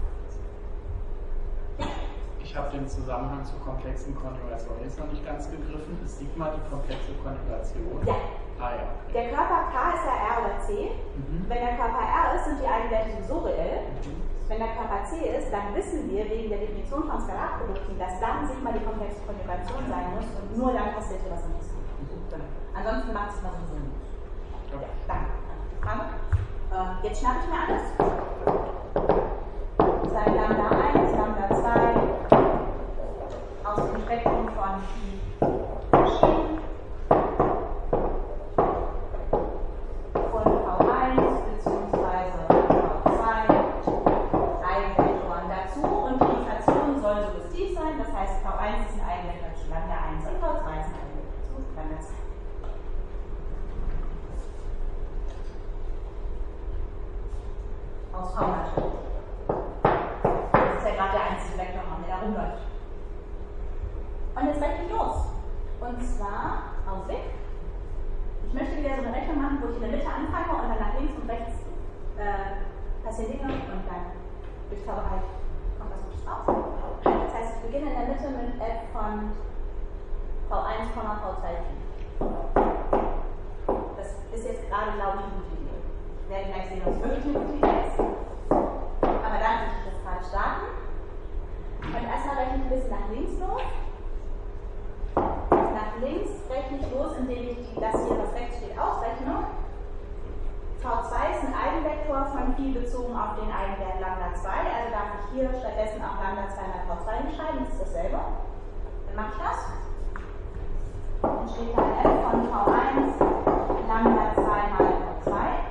Ja. Ich habe den Zusammenhang zur komplexen Konjugation jetzt noch nicht ganz begriffen. Ist Sigma die komplexe Konjugation? Ja. Ah ja, okay. Der Körper K ist ja R oder C. Wenn der Körper R ist, sind die Eigenwerte sowieso reell. Wenn der Körper C ist, dann wissen wir wegen der Definition von Skalarprodukten, dass dann Sigma die komplexe Konjugation sein muss, und nur dann passiert hier was Interessantes. Genau. Ansonsten macht es mal sowieso nicht. Ja, danke. Jetzt schnappe ich mir alles. Sei Lambda 1, Lambda 2 aus dem Spektrum von Phi verschieden. Von V1 bzw. V2 Eigenvektoren dazu, und die Notation soll suggestiv sein, das heißt V1 ist ein Eigenvektor zu Lambda 1 und V2 ist ein Eigenvektor zu Lambda 2. Aus V natürlich. Das ist ja gerade der einzige Vektorraum, der da rumläuft. Und jetzt rechne ich los. Und zwar Aussicht. Ich möchte wieder so eine Rechnung machen, wo ich in der Mitte anfange und dann nach links und rechts passieren Dinge, und dann durch Zauberei kommt was Gutes raus. Das heißt, ich beginne in der Mitte mit f von V1, V2. Das ist jetzt gerade, glaube ich, eine gute Idee. Wir werden gleich sehen, ob es wirklich eine gute Idee ist. Aber dann möchte ich das gerade starten. Und erstmal rechne ich ein bisschen nach links los. Nach links rechne ich los, indem ich das hier, was rechts steht, ausrechne. V2 ist ein Eigenvektor von Phi bezogen auf den Eigenwert Lambda 2. Also darf ich hier stattdessen auch Lambda 2 mal V2 hinschreiben. Das ist dasselbe. Dann mache ich das. Dann steht da f von V1 Lambda 2 mal V2.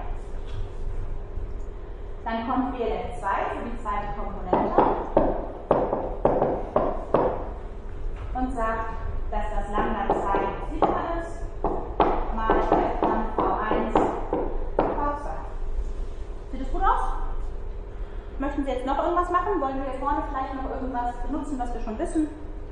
Dann kommt WLF 2 für die zweite Komponente und sagt, dass das Lambda 2 Sigma ist, mal f von V1 V2. Sieht das gut aus? Möchten Sie jetzt noch irgendwas machen? Wollen wir hier vorne vielleicht noch irgendwas benutzen, was wir schon wissen?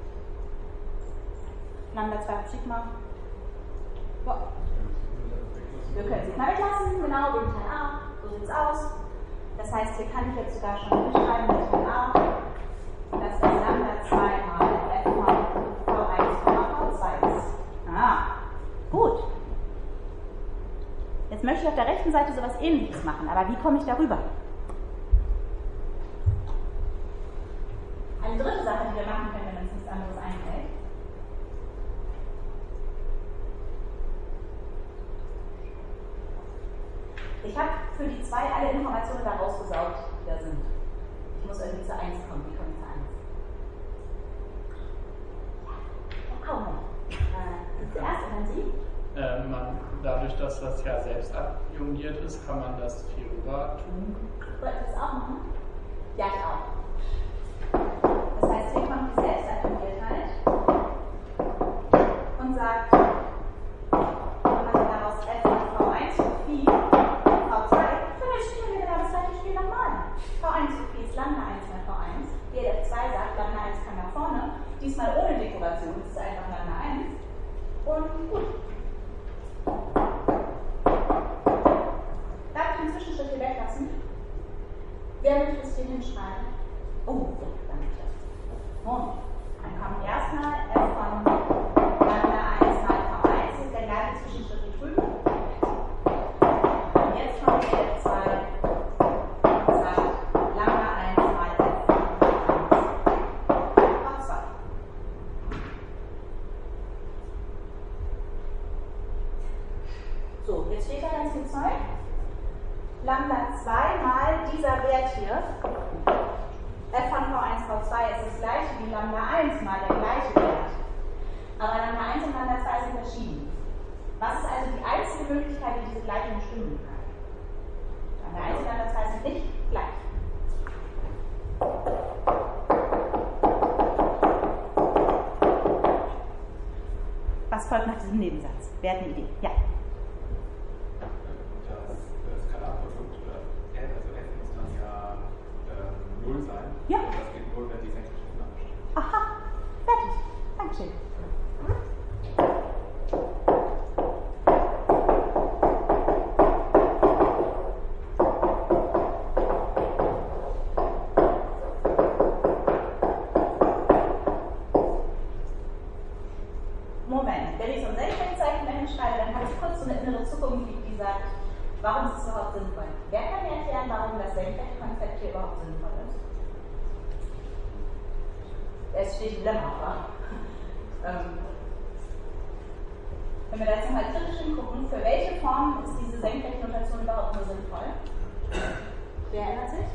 Lambda 2 Sigma. Ja. Wir können Sigma weglassen, genau, wegen Teil A. So sieht es aus. Das heißt, hier kann ich jetzt sogar schon hinschreiben, mit Teil A, dass das Lambda 2 mal f von V1, V2 ist. Ah, gut. Jetzt möchte ich auf der rechten Seite sowas Ähnliches machen, aber wie komme ich darüber? Eine dritte Sache, die wir machen können, wenn uns nichts anderes einfällt. Ich habe für die 2 alle Informationen da rausgesaugt, die da sind. Ich muss irgendwie zur 1 kommen. Wie komme ich zur 1? Ja, komm. zuerst und dann Sie? Dadurch, dass das ja selbst adjungiert ist, kann man das viel rüber tun. Wollt ihr das auch machen? Ja, ich auch. Das heißt, hier kommt die Selbstadjungiertheit und sagt, wenn man daraus F von V1 zu Phi, V2, dann spielen wir genau das gleiche Spiel nochmal. V1 zu Phi ist Lambda 1 mal V1. Hier der F2 sagt, Lambda 1 kann nach vorne. Diesmal ohne Dekoration, das ist einfach Lambda 1. Und gut. Darf ich den Zwischenschritt hier weglassen? Wer möchte das hier hinschreiben? Oh, ja, danke. Und dann kommt erstmal F von Lambda 1 mal V1, das ist der gleiche Zwischenschritt wie drüben. Und jetzt kommt der F2 und sagt Lambda 1 mal F von V2. So, jetzt steht da ganz viel Zeug. Lambda 2 mal dieser Wert hier, F von V1, V2 ist das gleiche wie Lambda 1 mal der gleiche Wert. Aber Lambda 1 und Lambda 2 sind verschieden. Was ist also die einzige Möglichkeit, wie diese Gleichung stimmen kann? Lambda 1 und Lambda 2 sind nicht gleich. Was folgt nach diesem Nebensatz? Wer hat eine Idee? Ja. Das Skalarprodukt oder F, also F muss dann ja 0 sein. Ja. Und das geht nur, wenn die Senkrechten abstehen. Aha, fertig. Dankeschön. Moment, wenn ich so ein Senkrechtzeichen dahin schreibe, dann habe ich kurz so eine innere Zuckung, die sagt, warum ist es überhaupt sinnvoll? Wer kann mir erklären, warum das Senkrechtkonzept hier überhaupt sinnvoll ist? Es steht im Lemma, wa? Wenn wir da jetzt nochmal kritisch hingucken, für welche Form ist diese Senkrechtnotation überhaupt nur sinnvoll? Wer erinnert sich?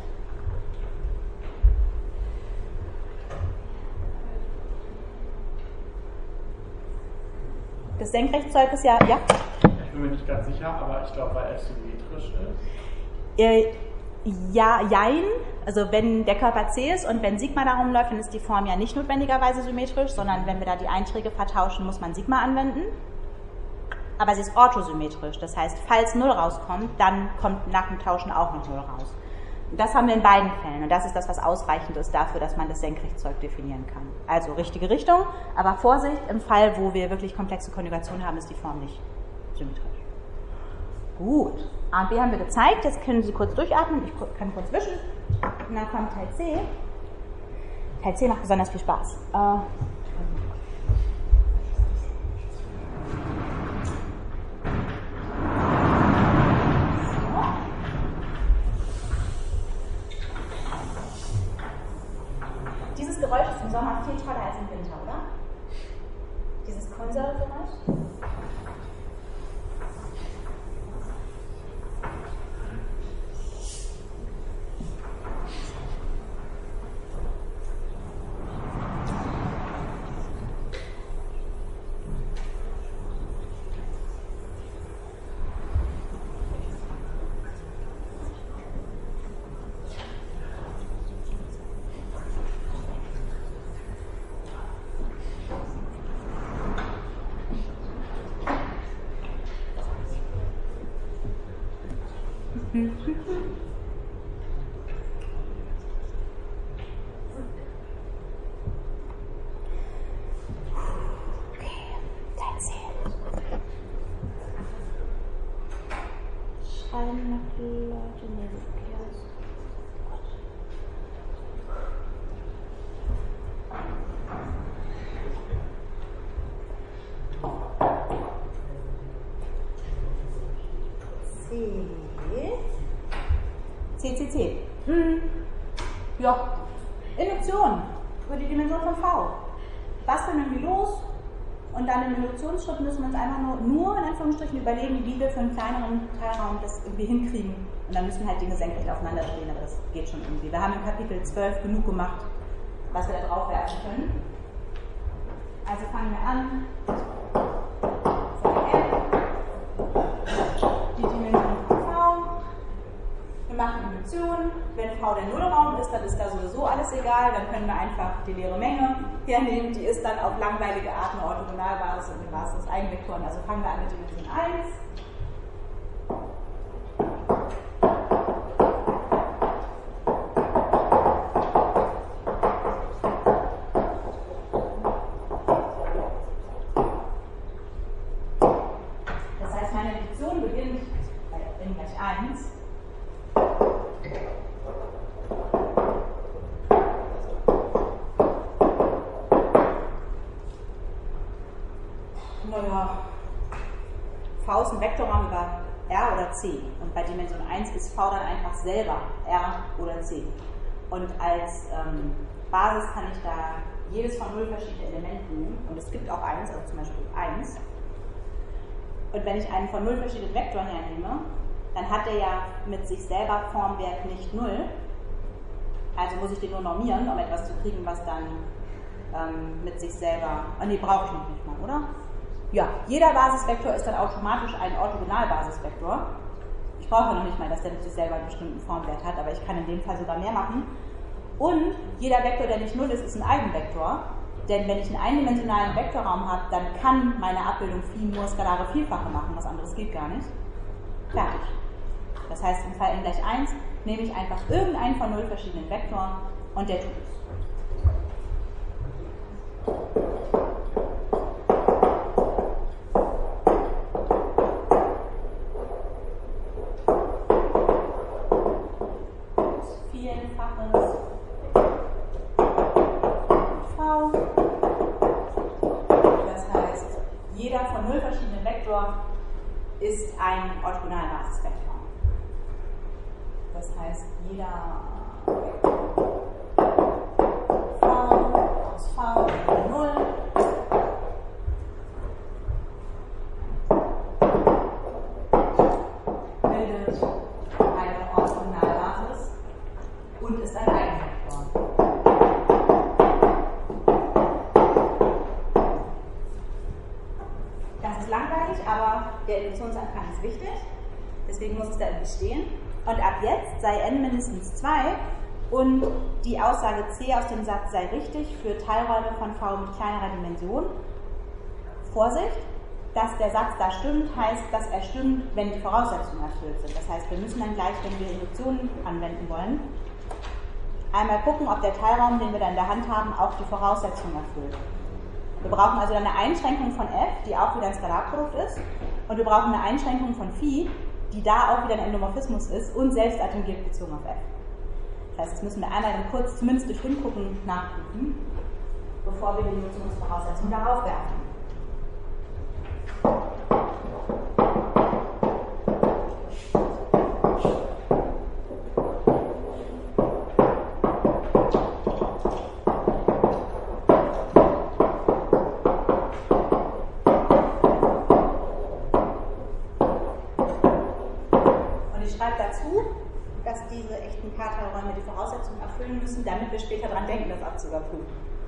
Das Senkrechtzeug ist ja. Ich bin mir nicht ganz sicher, aber ich glaube, weil F symmetrisch ist. Ja, jein. Also wenn der Körper C ist und wenn Sigma darum läuft, dann ist die Form ja nicht notwendigerweise symmetrisch, sondern wenn wir da die Einträge vertauschen, muss man Sigma anwenden. Aber sie ist orthosymmetrisch. Das heißt, falls 0 rauskommt, dann kommt nach dem Tauschen auch noch 0 raus. Und das haben wir in beiden Fällen. Und das ist das, was ausreichend ist dafür, dass man das Senkrechtzeug definieren kann. Also richtige Richtung, aber Vorsicht, im Fall, wo wir wirklich komplexe Konjugationen haben, ist die Form nicht symmetrisch. Gut. A und B haben wir gezeigt. Jetzt können Sie kurz durchatmen. Ich kann kurz wischen. Und dann kommt Teil C. Teil C macht besonders viel Spaß. Dieses Geräusch ist im Sommer viel toller als im Winter, oder? Dieses Konservegeräusch. C. Ja, Induktion über die Dimension von V. Basteln irgendwie los und dann im Induktionsschritt müssen wir uns einfach nur in Anführungsstrichen überlegen, wie wir für einen kleineren Teilraum das irgendwie hinkriegen. Und dann müssen halt Dinge senkrecht aufeinander stehen, aber das geht schon irgendwie. Wir haben in Kapitel 12 genug gemacht, was wir da drauf werfen können. Also fangen wir an. machen Induktion. Wenn V der Nullraum ist, dann ist da sowieso alles egal. Dann können wir einfach die leere Menge hernehmen. Die ist dann auf langweilige Art eine Orthogonalbasis und eine Basis aus Eigenvektoren. Also fangen wir an mit Dimension 1. V ist ein Vektorraum über R oder C und bei Dimension 1 ist V dann einfach selber R oder C. Und als Basis kann ich da jedes von 0 verschiedene Elemente nehmen und es gibt auch eins, also zum Beispiel 1. Und wenn ich einen von 0 verschiedenen Vektor hernehme, dann hat er ja mit sich selber Formwert nicht 0. Also muss ich den nur normieren, um etwas zu kriegen, was dann mit sich selber... Oh ne, brauche ich noch nicht mal, oder? Ja, jeder Basisvektor ist dann automatisch ein Orthogonalbasisvektor. Ich brauche noch nicht mal, dass der mit sich selber einen bestimmten Formwert hat, aber ich kann in dem Fall sogar mehr machen. Und jeder Vektor, der nicht 0 ist, ist ein Eigenvektor. Denn wenn ich einen eindimensionalen Vektorraum habe, dann kann meine Abbildung Phi nur skalare Vielfache machen, was anderes geht gar nicht. Fertig. Das heißt, im Fall n gleich 1 nehme ich einfach irgendeinen von 0 verschiedenen Vektoren und der tut es. Ist ein Orthogonalbasisvektor. Das heißt, jeder V aus V 0 bildet eine Orthogonalbasis und ist ein Eigenvektor. Das ist langweilig, aber der Induktionsanfang ist wichtig, deswegen muss es da irgendwie stehen. Und ab jetzt sei n mindestens 2 und die Aussage C aus dem Satz sei richtig für Teilräume von V mit kleinerer Dimension. Vorsicht, dass der Satz da stimmt, heißt, dass er stimmt, wenn die Voraussetzungen erfüllt sind. Das heißt, wir müssen dann gleich, wenn wir Induktionen anwenden wollen, einmal gucken, ob der Teilraum, den wir da in der Hand haben, auch die Voraussetzungen erfüllt. Wir brauchen also eine Einschränkung von f, die auch wieder ein Skalarprodukt ist, und wir brauchen eine Einschränkung von Phi, die da auch wieder ein Endomorphismus ist und selbst adjungiert bezogen auf f. Das heißt, das müssen wir einmal dann kurz, zumindest durch Hingucken, nachprüfen, bevor wir die Nutzungsvoraussetzungen darauf werfen. Dass diese echten K-Teilräume die Voraussetzungen erfüllen müssen, damit wir später daran denken, das abzuüberprüfen.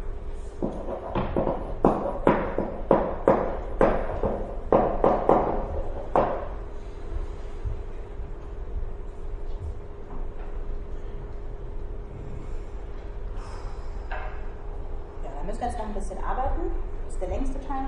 Ja, da müssen wir jetzt noch ein bisschen arbeiten. Das ist der längste Teil.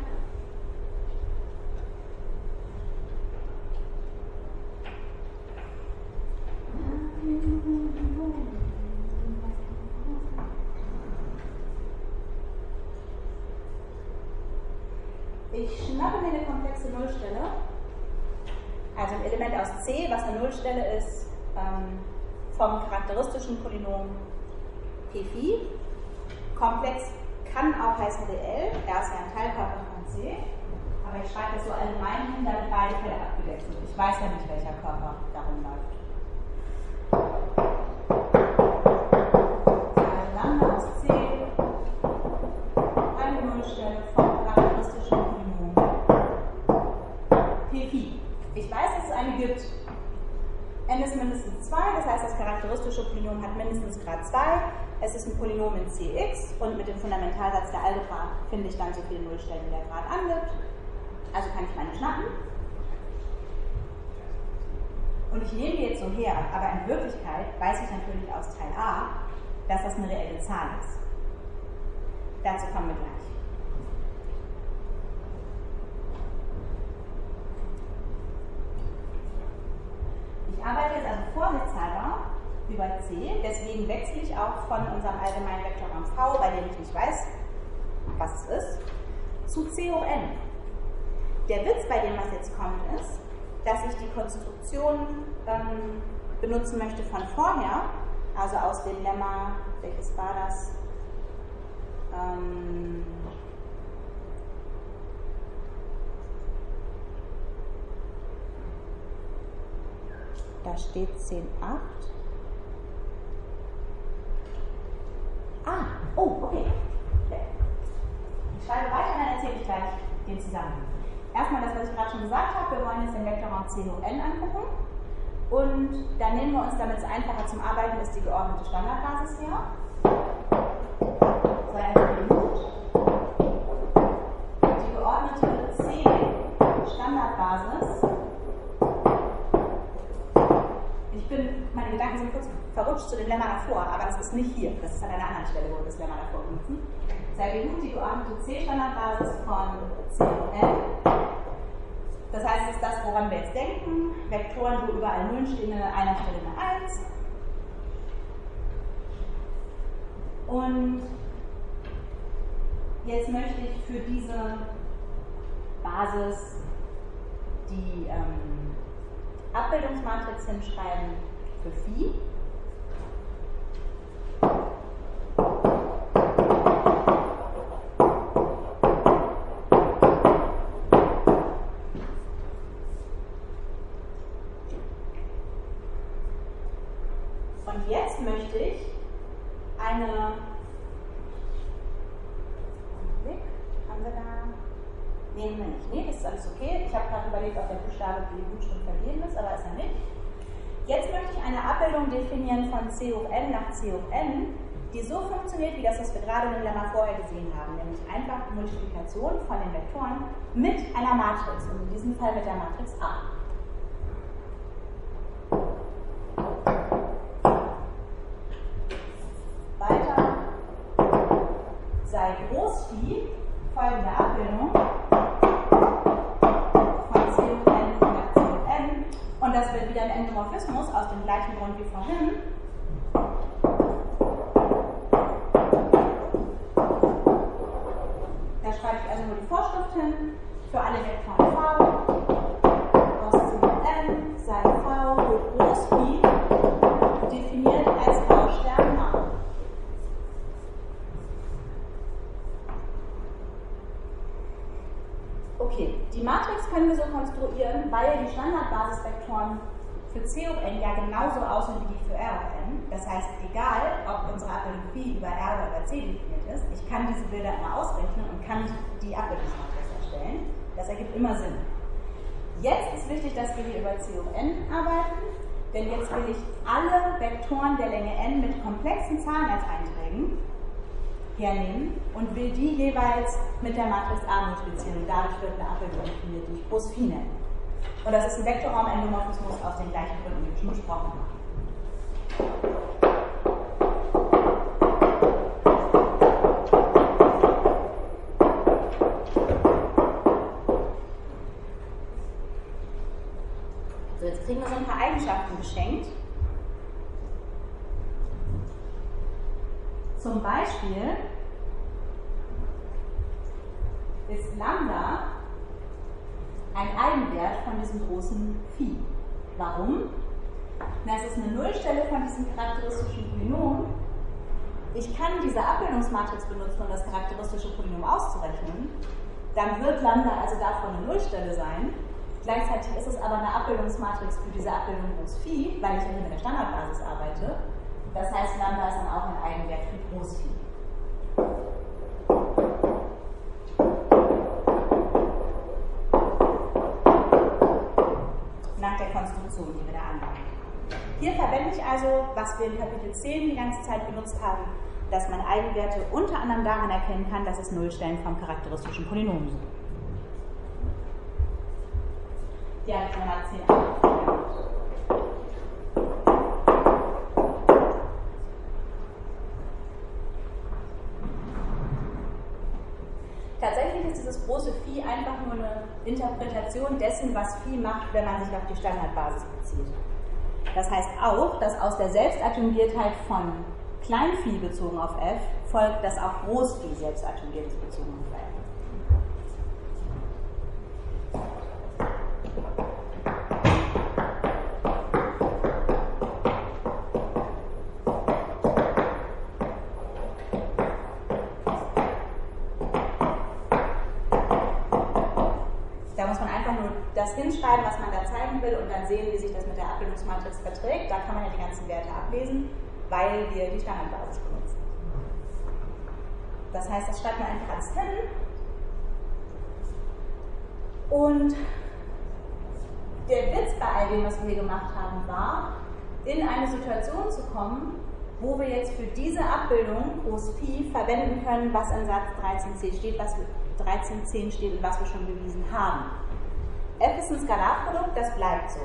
Ich schnappe mir eine komplexe Nullstelle, also ein Element aus C, was eine Nullstelle ist, vom charakteristischen Polynom Phi. Komplex kann auch heißen DL, er ist ja ein Teilkörper von C, aber ich schreibe das so allgemein hin, damit beide Fälle abgedeckt sind. Ich weiß ja nicht, welcher Körper darum läuft. Also Lambda aus C, eine Nullstelle vom charakteristischen Polynom Phi. Ich weiß, dass es eine gibt. N ist mindestens 2, das heißt, das charakteristische Polynom hat mindestens Grad 2. Es ist ein Polynom in Cx und mit dem Fundamentalsatz der Algebra finde ich dann so viele Nullstellen, wie der Grad angibt. Also kann ich meine schnappen. Und ich nehme die jetzt so her, aber in Wirklichkeit weiß ich natürlich aus Teil A, dass das eine reelle Zahl ist. Dazu kommen wir gleich. Ich arbeite jetzt also vorsichtshalber über C, deswegen wechsle ich auch von unserem allgemeinen Vektorraum V, bei dem ich nicht weiß, was es ist, zu C hoch n. Der Witz bei dem, was jetzt kommt, ist, dass ich die Konstruktion benutzen möchte von vorher, also aus dem Lemma, welches war das? Da steht 10,8. Oh, okay. Ich schreibe weiter, dann erzähle ich gleich den Zusammenhang. Erstmal das, was ich gerade schon gesagt habe, wir wollen jetzt den Vektorraum C hoch n angucken. Und dann nehmen wir uns, damit es einfacher zum Arbeiten ist, die geordnete Standardbasis her. Die geordnete C-Standardbasis. Meine Gedanken sind kurz verrutscht zu dem Lemma davor, aber das ist nicht hier. Das ist an einer anderen Stelle, wo wir das Lemma davor benutzen. Sei die geordnete C-Standardbasis von C und N. Das heißt, es ist das, woran wir jetzt denken. Vektoren, wo überall Nullen stehen, an einer Stelle eine 1. Und jetzt möchte ich für diese Basis die Abbildungsmatrix hinschreiben für Phi. Und jetzt möchte ich eine haben wir da? Nee, haben wir nicht. Nee, das ist alles okay. Ich habe gerade überlegt, ob der Buchstabe für die Gutschrift vergeben ist, aber ist er nicht. Jetzt möchte ich eine Abbildung definieren von C hoch n nach C hoch n, die so funktioniert, wie das, was wir gerade in dem Lemma vorher gesehen haben, nämlich einfach die Multiplikation von den Vektoren mit einer Matrix, und in diesem Fall mit der Matrix A. Weiter sei groß Phi folgende Abbildung von C hoch n nach C hoch n, und das wird wieder ein Endomorphismus aus dem gleichen Grund wie vorhin. Da schreibe ich also nur die Vorschrift hin für alle Vektoren V aus C hoch n sei V hoch groß Phi definiert als V Stern A. Okay, die Matrix können wir so konstruieren, weil die Standardbasisvektoren für C hoch n ja genauso aussehen wie die für R hoch n. Das heißt, egal, ob unsere Abbildung Phi über R oder über C definiert ist, ich kann diese Bilder immer ausrechnen und kann die Abbildungsmatrix erstellen. Das ergibt immer Sinn. Jetzt ist wichtig, dass wir hier über C hoch n arbeiten, denn jetzt will ich alle Vektoren der Länge n mit komplexen Zahleneinträgen hernehmen und will die jeweils mit der Matrix A multiplizieren, und dadurch wird eine Abbildung definiert, die ich groß Phi nenne. Und das ist ein Vektorraum-Endomorphismus aus den gleichen Gründen, die wir schon besprochen haben. So, jetzt kriegen wir so ein paar Eigenschaften geschenkt. Zum Beispiel ist Lambda ein Eigenwert von diesem großen Phi. Warum? Na, es ist eine Nullstelle von diesem charakteristischen Polynom. Ich kann diese Abbildungsmatrix benutzen, um das charakteristische Polynom auszurechnen. Dann wird Lambda also davon eine Nullstelle sein. Gleichzeitig ist es aber eine Abbildungsmatrix für diese Abbildung groß Phi, weil ich ja hier mit der Standardbasis arbeite. Das heißt, Lambda ist dann auch ein Eigenwert für groß Phi. Nach der Konstruktion, die wir da anwenden. Hier verwende ich also, was wir in Kapitel 10 die ganze Zeit benutzt haben, dass man Eigenwerte unter anderem daran erkennen kann, dass es Nullstellen vom charakteristischen Polynom sind. Die habe ich mal nach 10 angefangen. Interpretation dessen, was Phi macht, wenn man sich auf die Standardbasis bezieht. Das heißt auch, dass aus der Selbstadjungiertheit von Klein-Phi bezogen auf f folgt, dass auch Groß-Phi selbstadjungiert ist bezogen auf f. Hinschreiben, was man da zeigen will und dann sehen, wie sich das mit der Abbildungsmatrix verträgt. Da kann man ja die ganzen Werte ablesen, weil wir die Standardbasis benutzen. Das heißt, das schreibt man einfach alles hin. Und der Witz bei all dem, was wir hier gemacht haben, war, in eine Situation zu kommen, wo wir jetzt für diese Abbildung Groß Phi verwenden können, was in Satz 13c steht, was 13.10 steht und was wir schon bewiesen haben. F ist ein Skalarprodukt, das bleibt so.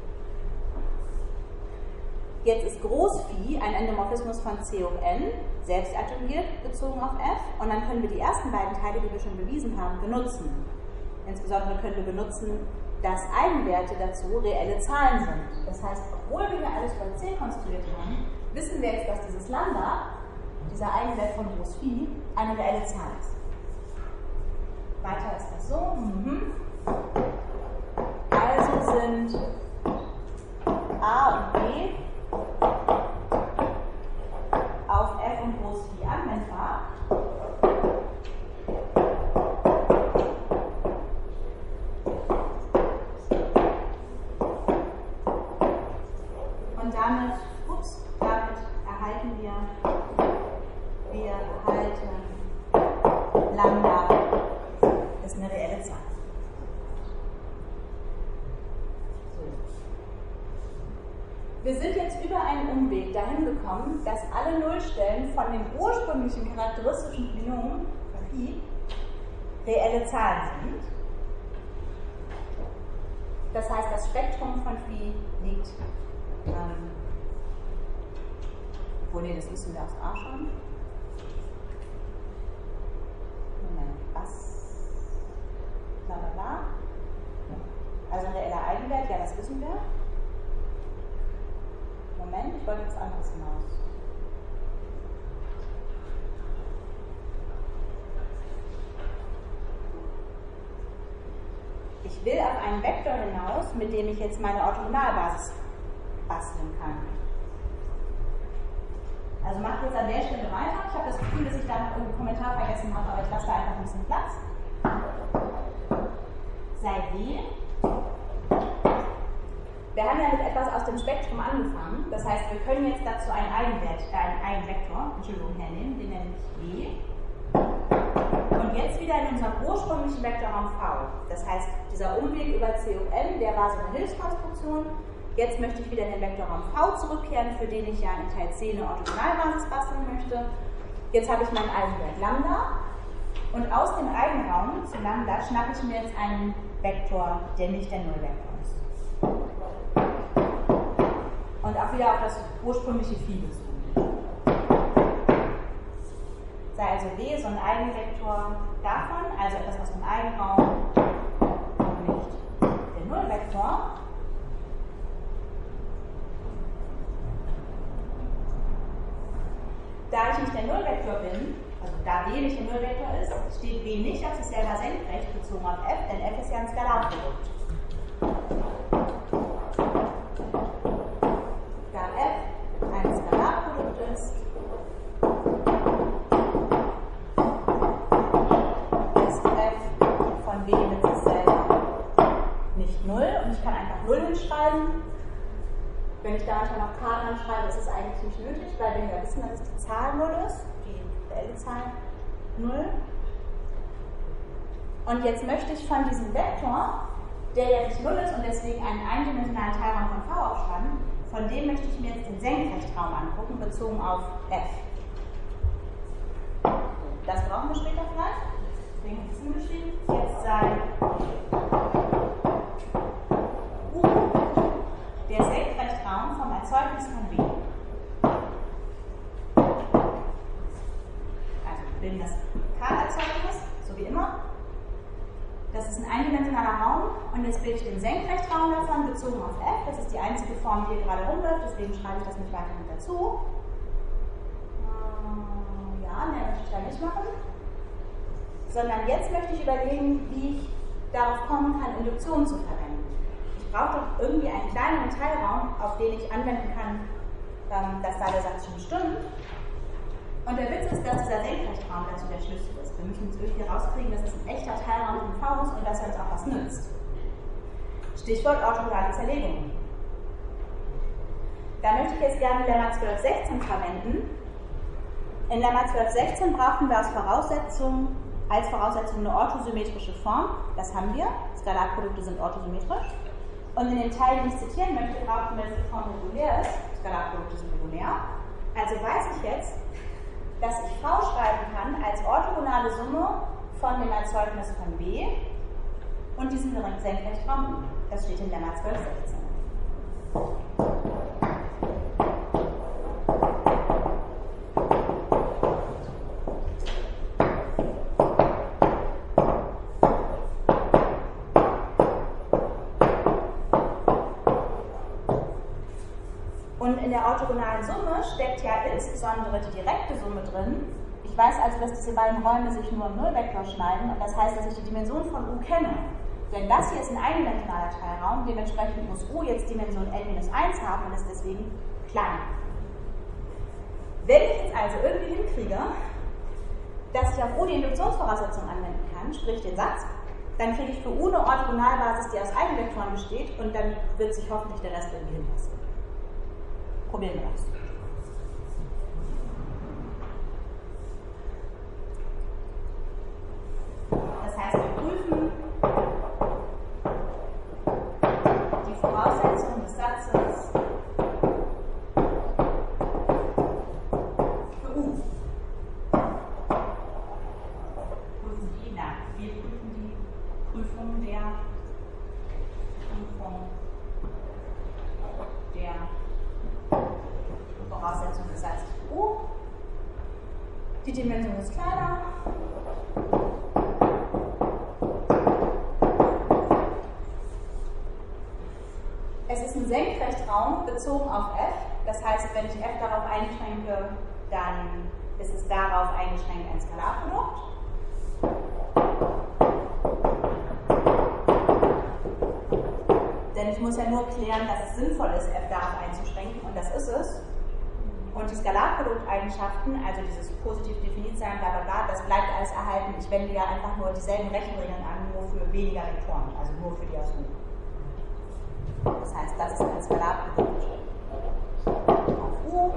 Jetzt ist Groß Phi ein Endomorphismus von C hoch n, selbst adjungiert bezogen auf F, und dann können wir die ersten beiden Teile, die wir schon bewiesen haben, benutzen. Insbesondere können wir benutzen, dass Eigenwerte dazu reelle Zahlen sind. Das heißt, obwohl wir hier alles bei C konstruiert haben, wissen wir jetzt, dass dieses Lambda, dieser Eigenwert von Groß Phi, eine reelle Zahl ist. Weiter ist das so. Also sind A und B auf F und Groß Phi anwendbar. Und damit erhalten wir Lambda ist eine reelle Zahl. Wir sind jetzt über einen Umweg dahin gekommen, dass alle Nullstellen von dem ursprünglichen charakteristischen Polynom von Phi reelle Zahlen sind. Das heißt, das Spektrum von Phi liegt, das wissen wir aus A schon. Moment, was? Bla bla bla. Also ein reeller Eigenwert, ja, das wissen wir. Moment, ich wollte was anderes hinaus. Ich will auf einen Vektor hinaus, mit dem ich jetzt meine Orthogonalbasis basteln kann. Also mache jetzt an der Stelle weiter. Ich habe das Gefühl, dass ich da noch irgendeinen Kommentar vergessen habe, aber ich lasse da einfach ein bisschen Platz. Sei W. Wir haben ja mit etwas aus dem Spektrum angefangen. Das heißt, wir können jetzt dazu einen Eigenvektor, hernehmen, den nenne ich W. Und jetzt wieder in unserem ursprünglichen Vektorraum V. Das heißt, dieser Umweg über C hoch n, der war so eine Hilfskonstruktion. Jetzt möchte ich wieder in den Vektorraum V zurückkehren, für den ich ja in Teil C eine Orthogonalbasis basteln möchte. Jetzt habe ich meinen Eigenwert Lambda. Und aus dem Eigenraum zu Lambda schnappe ich mir jetzt einen Vektor, der nicht der Nullvektor ist. Und auch wieder auf das ursprüngliche Phi bezogen. Sei also W so ein Eigenvektor davon, also etwas aus dem Eigenraum und nicht der Nullvektor. Da ich nicht der Nullvektor bin, also da W nicht der Nullvektor ist, steht W nicht auf sich selber senkrecht bezogen auf F, denn F ist ja ein Skalarprodukt. Da F ein Skalarprodukt ist, ist F von W mit sich selber nicht 0 und ich kann einfach 0 hinschreiben. Wenn ich da manchmal noch K dran schreibe, ist es eigentlich nicht nötig, weil wir ja wissen, dass es die Zahl 0 ist, die reelle Zahl 0. Und jetzt möchte ich von diesem Vektor, der ja nicht 0 ist und deswegen einen eindimensionalen Teilraum von V aufschreiben, von dem möchte ich mir jetzt den Senkrechtraum angucken, bezogen auf F. Das brauchen wir später vielleicht. Deswegen habe ich es hingeschrieben. Jetzt sei U der Senkrechtraum vom Erzeugnis von W. Also wir bilden das K-Erzeugnis, so wie immer. Das ist ein eindimensionaler Raum und jetzt bilde ich den Senkrechtraum davon bezogen auf f. Das ist die einzige Form, die hier gerade rumläuft, deswegen schreibe ich das nicht weiter mit dazu. Ja, mehr möchte ich da nicht machen. Sondern jetzt möchte ich überlegen, wie ich darauf kommen kann, Induktion zu verwenden. Ich brauche doch irgendwie einen kleineren Teilraum, auf den ich anwenden kann, dass da der Satz schon stimmt. Und der Witz ist, dass dieser Senkrechtraum dazu der Schlüssel ist. Wir müssen jetzt irgendwie rauskriegen, dass es ein echter Teilraum im V ist und dass er uns auch was nützt. Stichwort orthogonale Zerlegung. Da möchte ich jetzt gerne Lemma 1216 verwenden. In Lemma 1216 brauchen wir als Voraussetzung eine orthosymmetrische Form. Das haben wir. Skalarprodukte sind orthosymmetrisch. Und in den Teil, den ich zitieren möchte, brauchen wir, dass die Form regulär ist. Skalarprodukte sind regulär. Also weiß ich jetzt, dass ich V schreiben kann als orthogonale Summe von dem Erzeugnis von B und diesem Senkrechtraum U. Das steht in Lemma 1216. Und in der orthogonalen Summe steckt ja insbesondere die direkte Summe drin. Ich weiß also, dass diese beiden Räume sich nur im Nullvektor schneiden und das heißt, dass ich die Dimension von U kenne. Denn das hier ist ein eindimensionaler Teilraum, dementsprechend muss U jetzt Dimension n-1 haben und ist deswegen klein. Wenn ich jetzt also irgendwie hinkriege, dass ich auf U die Induktionsvoraussetzung anwenden kann, sprich den Satz, dann kriege ich für U eine Orthogonalbasis, die aus Eigenvektoren besteht und dann wird sich hoffentlich der Rest irgendwie hinpassen. Probieren wir das. Das heißt, wir prüfen die Voraussetzungen des Satzes für U. Wir prüfen die Prüfung der Voraussetzung des Satzes für U. Die Dimension ist kleiner. Es ist ein Senkrechtraum bezogen auf f. Das heißt, wenn ich f darauf einschränke, dann ist es darauf eingeschränkt ein Skalarprodukt. Denn ich muss ja nur klären, dass es sinnvoll ist, f darauf einzuschränken, und das ist es. Und die Skalarprodukteigenschaften, also dieses positiv definiert sein, bla bla bla, das bleibt alles erhalten. Ich wende ja einfach nur dieselben Rechenregeln an, nur für weniger Vektoren, also nur für die aus U. Das heißt, das ist ein Skalarprodukt auf U.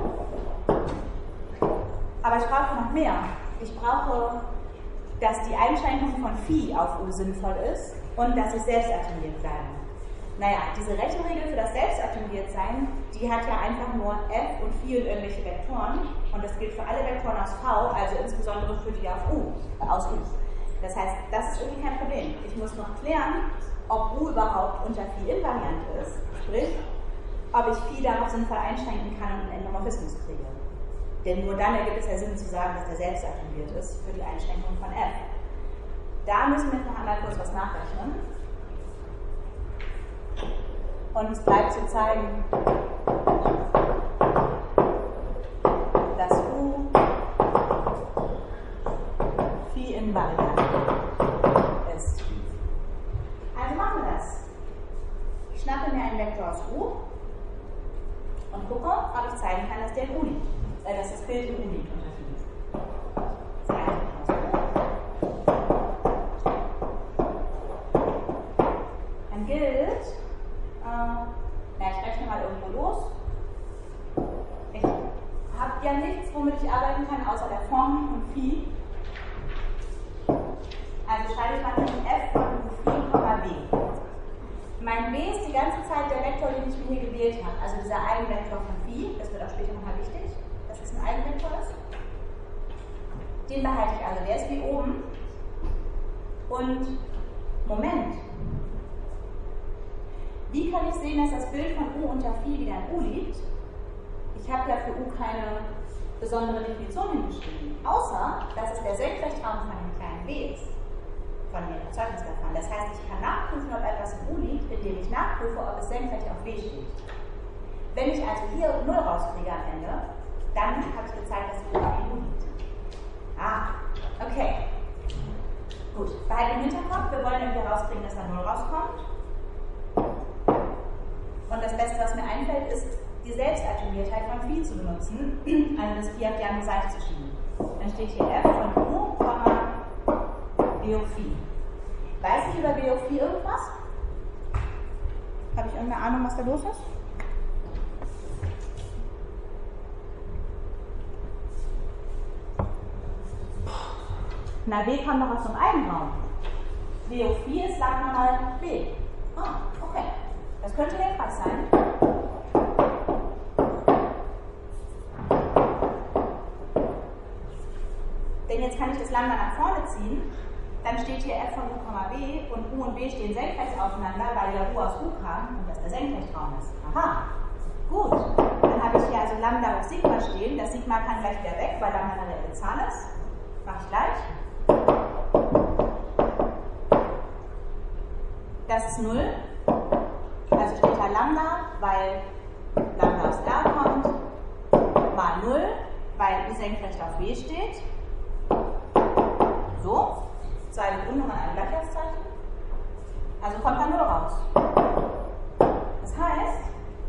Aber ich brauche noch mehr. Ich brauche, dass die Einschränkung von Phi auf U sinnvoll ist und dass ich selbst attribuiert bleibe. Naja, diese Rechenregel für das Selbstattributiertsein, die hat ja einfach nur f und Phi und irgendwelche Vektoren und das gilt für alle Vektoren aus V, also insbesondere für die aus U. Das heißt, das ist irgendwie kein Problem. Ich muss noch klären, ob U überhaupt unter Phi invariant ist, sprich, ob ich Phi darauf sinnvoll einschränken kann und einen Endomorphismus kriege. Denn nur dann ergibt es ja Sinn zu sagen, dass der selbst attribuiert ist für die Einschränkung von f. Da müssen wir noch einmal kurz was nachrechnen. Und es bleibt zu zeigen, dass U Phi invariant ist. Also machen wir das. Ich schnappe mir einen Vektor aus U und gucke, ob ich zeigen kann, dass der in U liegt. Dass das Bild in U liegt unter Phi. Dann gilt, ich rechne mal irgendwo los. Ich habe ja nichts, womit ich arbeiten kann, außer der Form von Phi. Also schreibe ich mal zwischen f von Phi, b. Mein b ist die ganze Zeit der Vektor, den ich mir hier gewählt habe. Also dieser Eigenvektor von Phi, das wird auch später nochmal wichtig, dass es ein Eigenvektor ist. Den behalte ich also, der ist wie oben. Und Moment. Wie kann ich sehen, dass das Bild von U unter Phi wieder in U liegt? Ich habe ja für U keine besondere Definition hingeschrieben, außer dass es der Senkrechtraum von dem kleinen b ist. von den Erzeugnisverfahren. Das heißt, ich kann nachprüfen, ob etwas in U liegt, indem ich nachprüfe, ob es senkrecht auf W steht. Wenn ich also hier 0 rauskriege am Ende, dann habe ich gezeigt, dass es in U liegt. Okay. Gut, behalten im Hinterkopf, wir wollen irgendwie rauskriegen, dass da 0 rauskommt. Und das Beste, was mir einfällt, ist, die Selbstattomiertheit von Phi zu benutzen, also das Phi auf die andere Seite zu schieben. Dann steht hier f von U, B hoch Phi. Weiß ich über B hoch Phi irgendwas? Habe ich irgendeine Ahnung, was da los ist? Na, B kam noch aus dem Eigenraum. B hoch Phi ist lang mal B. Okay. Das könnte hilfreich sein. Denn jetzt kann ich das Lambda nach vorne ziehen. Dann steht hier f von U, B und U und B stehen senkrecht aufeinander, weil ja U aus U kam und das der Senkrechtraum ist. Aha. Gut. Dann habe ich hier also Lambda hoch Sigma stehen. Das Sigma kann gleich wieder weg, weil Lambda eine reelle Zahl ist. Mache ich gleich. Das ist 0. Also steht da Lambda, weil Lambda aus R kommt, mal 0, weil U senkrecht auf W steht. So. Zweite Grundnummer ein Gleichheitszeichen. Also kommt da 0 raus. Das heißt,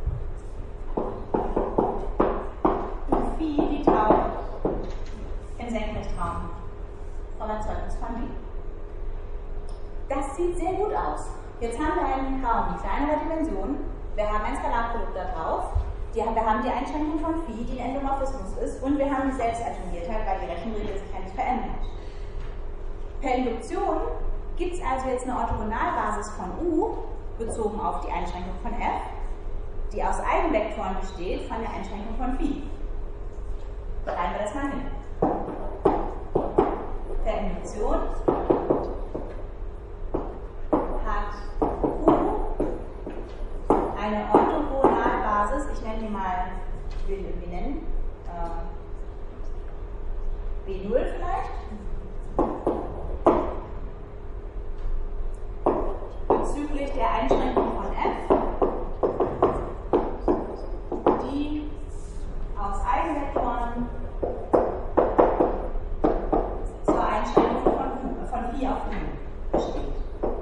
Phi liegt auch im Senkrechtraum vom Erzeugnis von B. Das sieht sehr gut aus. Jetzt haben wir einen Raum mit kleinerer Dimension. Wir haben ein Skalarprodukt da drauf. Wir haben die Einschränkung von Phi, die ein Endomorphismus ist. Und wir haben die Selbstattomiertheit, weil die Rechenregel sich ja nicht verändert. Per Induktion gibt es also jetzt eine Orthogonalbasis von U, bezogen auf die Einschränkung von F, die aus Eigenvektoren besteht von der Einschränkung von Phi. Schreiben wir das mal hin. Per Induktion hat U eine Orthogonalbasis, ich nenne die mal, ich will die irgendwie nennen, B0 vielleicht, bezüglich der Einschränkung von F, die aus Eigenvektoren zur Einschränkung von Phi auf U besteht.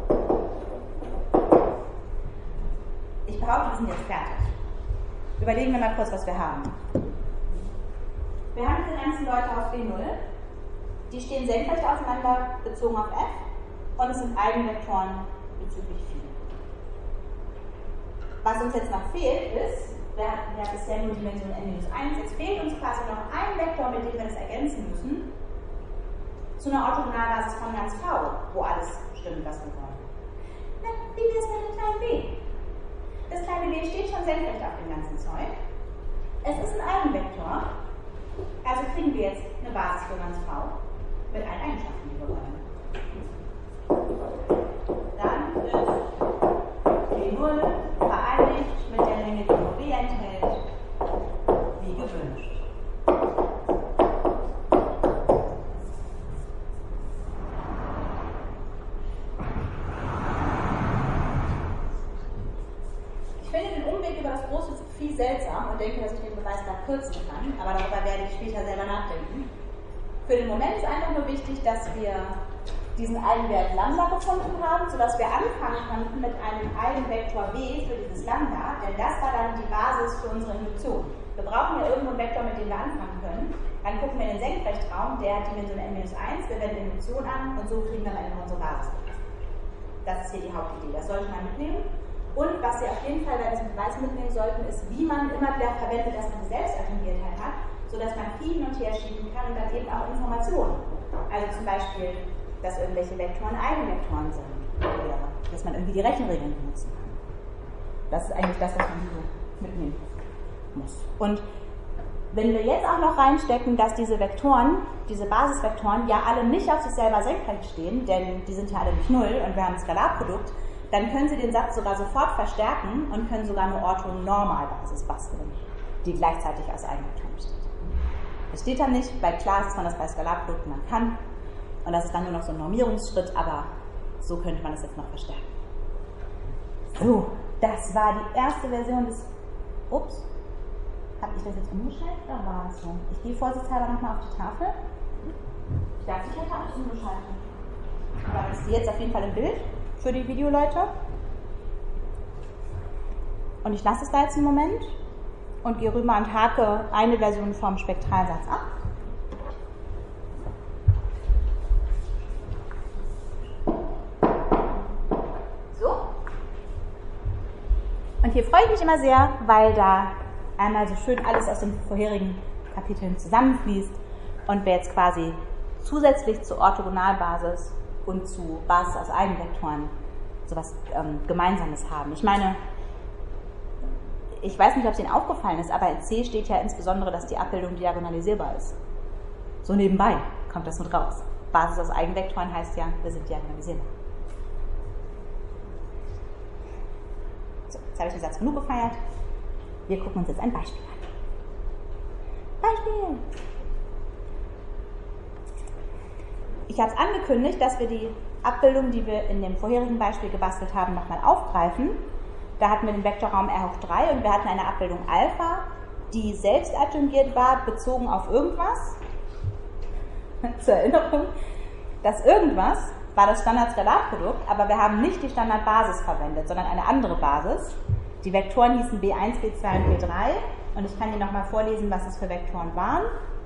Ich behaupte, wir sind jetzt fertig. Überlegen wir mal kurz, was wir haben. Wir haben diese ganzen Leute auf B0, die stehen senkrecht aufeinander bezogen auf F und es sind Eigenvektoren bezüglich Phi. Was uns jetzt noch fehlt ist, wir hatten ja bisher nur Dimension n-1, jetzt fehlt uns quasi noch ein Vektor, mit dem wir das ergänzen müssen, zu einer Orthogonalbasis von ganz V, wo alles stimmt, was wir wollen. Na, wie wäre es mit dem kleinen b? Das kleine b steht schon senkrecht auf dem ganzen Zeug. Es ist ein Eigenvektor, also kriegen wir jetzt eine Basis für ganz V mit allen Eigenschaften, die wir wollen. Dann wird B0 vereinigt mit der Länge, die nur B enthält, wie gewünscht. Ich finde den Umweg über das große Phi seltsam und denke, dass ich den Beweis da kürzen kann, aber darüber werde ich später selber nachdenken. Für den Moment ist einfach nur wichtig, dass wir diesen Eigenwert Lambda gefunden haben, sodass wir anfangen konnten mit einem Eigenvektor b für dieses Lambda, denn das war dann die Basis für unsere Induktion. Wir brauchen ja irgendwo einen Vektor, mit dem wir anfangen können. Dann gucken wir in den Senkrechtraum, der hat Dimension n-1, wir wenden Induktion an und so kriegen wir dann immer unsere Basis. Das ist hier die Hauptidee, das sollte man mitnehmen. Und was Sie auf jeden Fall bei diesem Beweis mitnehmen sollten, ist, wie man immer wieder verwendet, dass man die Selbstattomiertheit hat, sodass man Phi hin und her schieben kann und dann eben auch Informationen. Also zum Beispiel, dass irgendwelche Vektoren Eigenvektoren sind oder dass man irgendwie die Rechenregeln benutzen kann. Das ist eigentlich das, was man so mitnehmen muss. Und wenn wir jetzt auch noch reinstecken, dass diese Vektoren, diese Basisvektoren ja alle nicht auf sich selber senkrecht stehen, denn die sind ja alle nicht 0 und wir haben ein Skalarprodukt, dann können Sie den Satz sogar sofort verstärken und können sogar eine Orthonormalbasis basteln, die gleichzeitig aus Eigenvektoren besteht. Das steht dann nicht, weil klar ist, dass man das bei Skalarprodukten dann kann. Und das ist dann nur noch so ein Normierungsschritt, aber So könnte man es jetzt noch verstärken. So, das war die erste Version des... Ups, habe ich das jetzt umgeschaltet oder war es so? Ich gehe vorsichtshalber nochmal auf die Tafel. Ich dachte, ich hätte alles umgeschaltet. Aber das ist jetzt auf jeden Fall im Bild für die Videoleute. Und ich lasse es da jetzt einen Moment und gehe rüber und hake eine Version vom Spektralsatz ab. So. Und hier freue ich mich immer sehr, weil da einmal so schön alles aus den vorherigen Kapiteln zusammenfließt und wir jetzt quasi zusätzlich zur Orthogonalbasis und zu Basis aus Eigenvektoren sowas Gemeinsames haben. Ich meine, ich weiß nicht, ob es Ihnen aufgefallen ist, aber in C steht ja insbesondere, dass die Abbildung diagonalisierbar ist. So nebenbei kommt das mit raus. Basis aus Eigenvektoren heißt ja, wir sind diagonalisierbar. So, jetzt habe ich den Satz genug gefeiert. Wir gucken uns jetzt ein Beispiel an. Beispiel! Ich habe es angekündigt, dass wir die Abbildung, die wir in dem vorherigen Beispiel gebastelt haben, nochmal aufgreifen. Da hatten wir den Vektorraum R hoch 3 und wir hatten eine Abbildung Alpha, die selbst adjungiert war, bezogen auf irgendwas. Zur Erinnerung, das irgendwas war das Standardskalarprodukt, aber wir haben nicht die Standardbasis verwendet, sondern eine andere Basis. Die Vektoren hießen B1, B2 und B3 und ich kann Ihnen nochmal vorlesen, was es für Vektoren waren.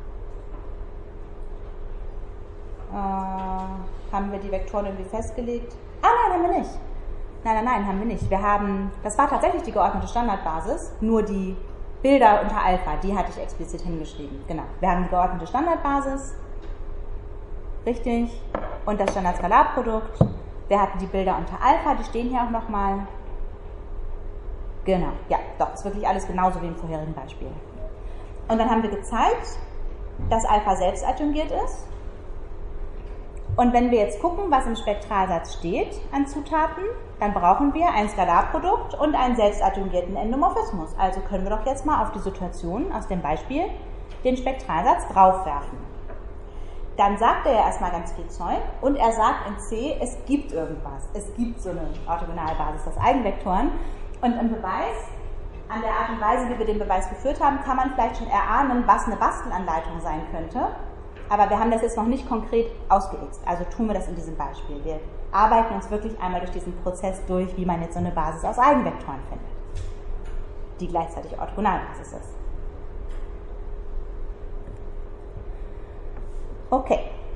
Haben wir die Vektoren irgendwie festgelegt? Nein, haben wir nicht. Nein, haben wir nicht. Das war tatsächlich die geordnete Standardbasis, nur die Bilder unter Alpha, die hatte ich explizit hingeschrieben. Genau. Wir haben die geordnete Standardbasis, richtig, und das Standardskalarprodukt. Wir hatten die Bilder unter Alpha, die stehen hier auch nochmal. Genau, ja, doch, ist wirklich alles genauso wie im vorherigen Beispiel. Und dann haben wir gezeigt, dass Alpha selbst adjungiert ist. Und wenn wir jetzt gucken, was im Spektralsatz steht an Zutaten, dann brauchen wir ein Skalarprodukt und einen selbstadjungierten Endomorphismus. Also können wir doch jetzt mal auf die Situation aus dem Beispiel den Spektralsatz draufwerfen. Dann sagt er ja erstmal ganz viel Zeug und er sagt in C, es gibt irgendwas. Es gibt so eine Orthogonalbasis aus Eigenvektoren. Und im Beweis, an der Art und Weise, wie wir den Beweis geführt haben, kann man vielleicht schon erahnen, was eine Bastelanleitung sein könnte. Aber wir haben das jetzt noch nicht konkret ausgeixt, also tun wir das in diesem Beispiel. Wir arbeiten uns wirklich einmal durch diesen Prozess durch, wie man jetzt so eine Basis aus Eigenvektoren findet, die gleichzeitig Orthogonalbasis ist. Okay.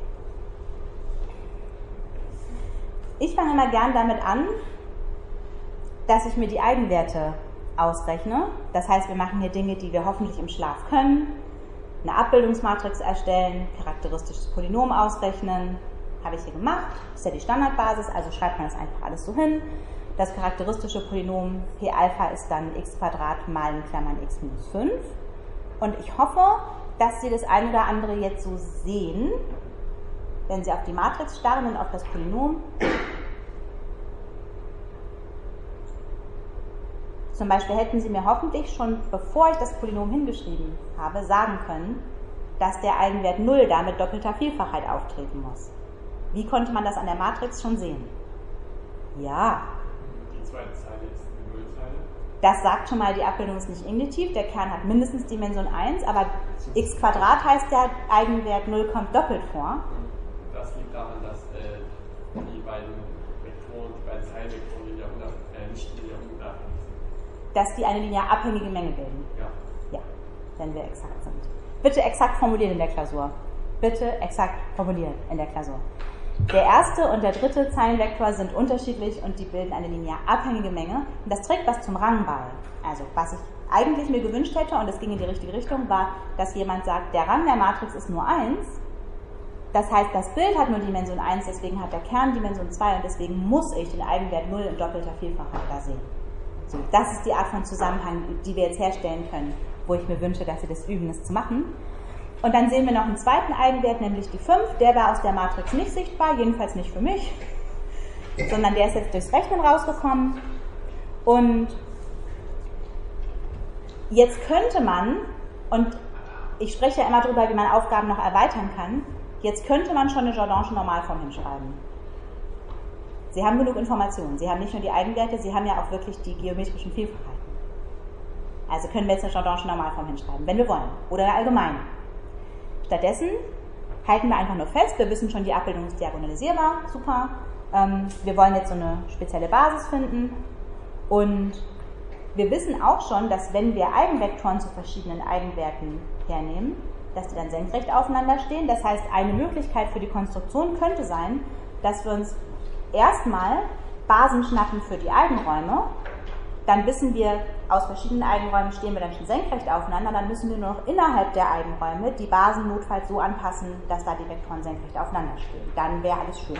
Ich fange immer gern damit an, dass ich mir die Eigenwerte ausrechne. Das heißt, wir machen hier Dinge, die wir hoffentlich im Schlaf können. Eine Abbildungsmatrix erstellen, charakteristisches Polynom ausrechnen, habe ich hier gemacht, ist ja die Standardbasis, also schreibt man das einfach alles so hin. Das charakteristische Polynom P Alpha ist dann x² mal in Klammern x minus 5. Und ich hoffe, dass Sie das eine oder andere jetzt so sehen, wenn Sie auf die Matrix starren und auf das Polynom. Zum Beispiel hätten Sie mir hoffentlich schon, bevor ich das Polynom hingeschrieben habe, sagen können, dass der Eigenwert 0 da mit doppelter Vielfachheit auftreten muss. Wie konnte man das an der Matrix schon sehen? Ja. Die zweite Zeile ist eine Nullzeile. Das sagt schon mal, die Abbildung ist nicht induktiv, der Kern hat mindestens Dimension 1, aber x² heißt ja, Eigenwert 0 kommt doppelt vor. Das liegt daran, dass die beiden Vektoren, die beiden Zeilenvektoren nicht linear unabhängig sind. Dass die eine linear abhängige Menge bilden. Ja. Ja, wenn wir exakt sind. Bitte exakt formulieren in der Klausur. Bitte exakt formulieren in der Klausur. Der erste und der dritte Zeilenvektor sind unterschiedlich und die bilden eine linear abhängige Menge. Und das trägt was zum Rang bei. Also, was ich eigentlich mir gewünscht hätte, und es ging in die richtige Richtung, war, dass jemand sagt, der Rang der Matrix ist nur 1. Das heißt, das Bild hat nur Dimension 1, deswegen hat der Kern Dimension 2 und deswegen muss ich den Eigenwert 0 in doppelter Vielfachheit da sehen. So, das ist die Art von Zusammenhang, die wir jetzt herstellen können, wo ich mir wünsche, dass Sie das üben, das zu machen. Und dann sehen wir noch einen zweiten Eigenwert, nämlich die 5. Der war aus der Matrix nicht sichtbar, jedenfalls nicht für mich, sondern der ist jetzt durchs Rechnen rausgekommen. Und jetzt könnte man, und ich spreche ja immer darüber, wie man Aufgaben noch erweitern kann, jetzt könnte man schon eine Jordansche Normalform hinschreiben. Sie haben genug Informationen. Sie haben nicht nur die Eigenwerte, Sie haben ja auch wirklich die geometrischen Vielfachheiten. Also können wir jetzt eine Jordansche Normalform hinschreiben, wenn wir wollen. Oder eine allgemeine. Stattdessen halten wir einfach nur fest, wir wissen schon, die Abbildung ist diagonalisierbar, super. Wir wollen jetzt so eine spezielle Basis finden. Und wir wissen auch schon, dass wenn wir Eigenvektoren zu verschiedenen Eigenwerten hernehmen, dass die dann senkrecht aufeinander stehen. Das heißt, eine Möglichkeit für die Konstruktion könnte sein, dass wir uns erstmal Basen schnappen für die Eigenräume. Dann wissen wir, aus verschiedenen Eigenräumen stehen wir dann schon senkrecht aufeinander. Dann müssen wir nur noch innerhalb der Eigenräume die Basen notfalls so anpassen, dass da die Vektoren senkrecht aufeinander stehen. Dann wäre alles schön.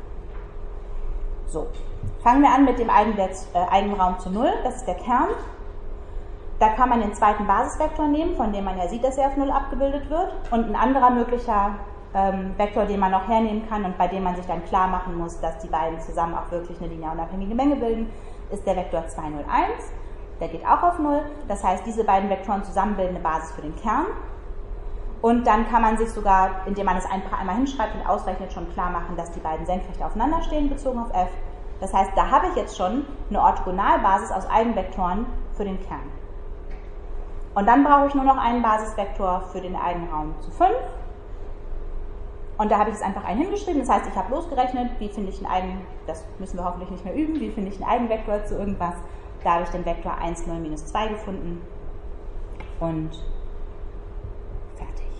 So, fangen wir an mit dem Eigenraum zu 0. Das ist der Kern. Da kann man den zweiten Basisvektor nehmen, von dem man ja sieht, dass er auf 0 abgebildet wird. Und ein anderer möglicher Vektor, den man noch hernehmen kann und bei dem man sich dann klar machen muss, dass die beiden zusammen auch wirklich eine linear unabhängige Menge bilden, ist der Vektor 2, 0, 1. Der geht auch auf 0. Das heißt, diese beiden Vektoren zusammen bilden eine Basis für den Kern. Und dann kann man sich sogar, indem man es einfach einmal hinschreibt und ausrechnet, schon klar machen, dass die beiden senkrecht aufeinander stehen, bezogen auf f. Das heißt, da habe ich jetzt schon eine Orthogonalbasis aus Eigenvektoren für den Kern. Und dann brauche ich nur noch einen Basisvektor für den Eigenraum zu 5. Und da habe ich jetzt einfach einen hingeschrieben. Das heißt, ich habe losgerechnet, wie finde ich einen das müssen wir hoffentlich nicht mehr üben, wie finde ich einen Eigenvektor zu irgendwas. Da habe ich den Vektor 1, 0, minus 2 gefunden. Und fertig.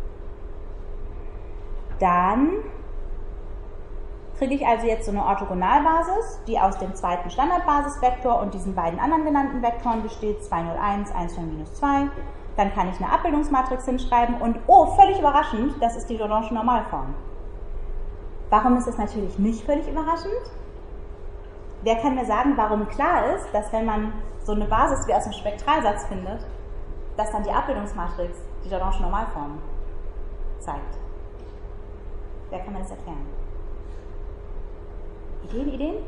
Dann kriege ich also jetzt so eine Orthogonalbasis, die aus dem zweiten Standardbasisvektor und diesen beiden anderen genannten Vektoren besteht, 2, 0, 1, 1, 0, minus 2. Dann kann ich eine Abbildungsmatrix hinschreiben und, oh, völlig überraschend, das ist die Jordansche Normalform. Warum ist das natürlich nicht völlig überraschend? Wer kann mir sagen, warum klar ist, dass wenn man so eine Basis wie aus dem Spektralsatz findet, dass dann die Abbildungsmatrix die Jordansche Normalform zeigt? Wer kann mir das erklären? Ideen?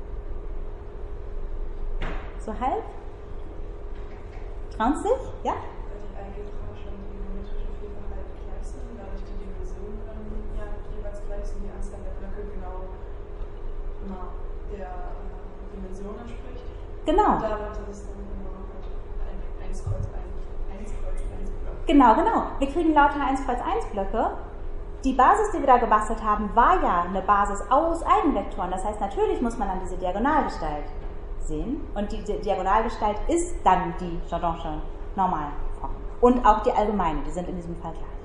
So halb? Trauen Sie sich? Ja? Weil die Eigenvektoren schon die geometrische Vielfalt gleich sind, dadurch die Dimensionen ja jeweils gleich sind, die Anzahl der Blöcke genau der Dimension entspricht. Genau. Und dadurch, dass es dann immer halt 1 Kreuz 1 Blöcke. Genau. Wir kriegen lauter 1 Kreuz 1 Blöcke. Die Basis, die wir da gebastelt haben, war ja eine Basis aus Eigenvektoren. Das heißt, natürlich muss man dann diese Diagonalgestalt sehen. Und die Diagonalgestalt ist dann die Jordansche Normalform. Und auch die allgemeine, die sind in diesem Fall gleich.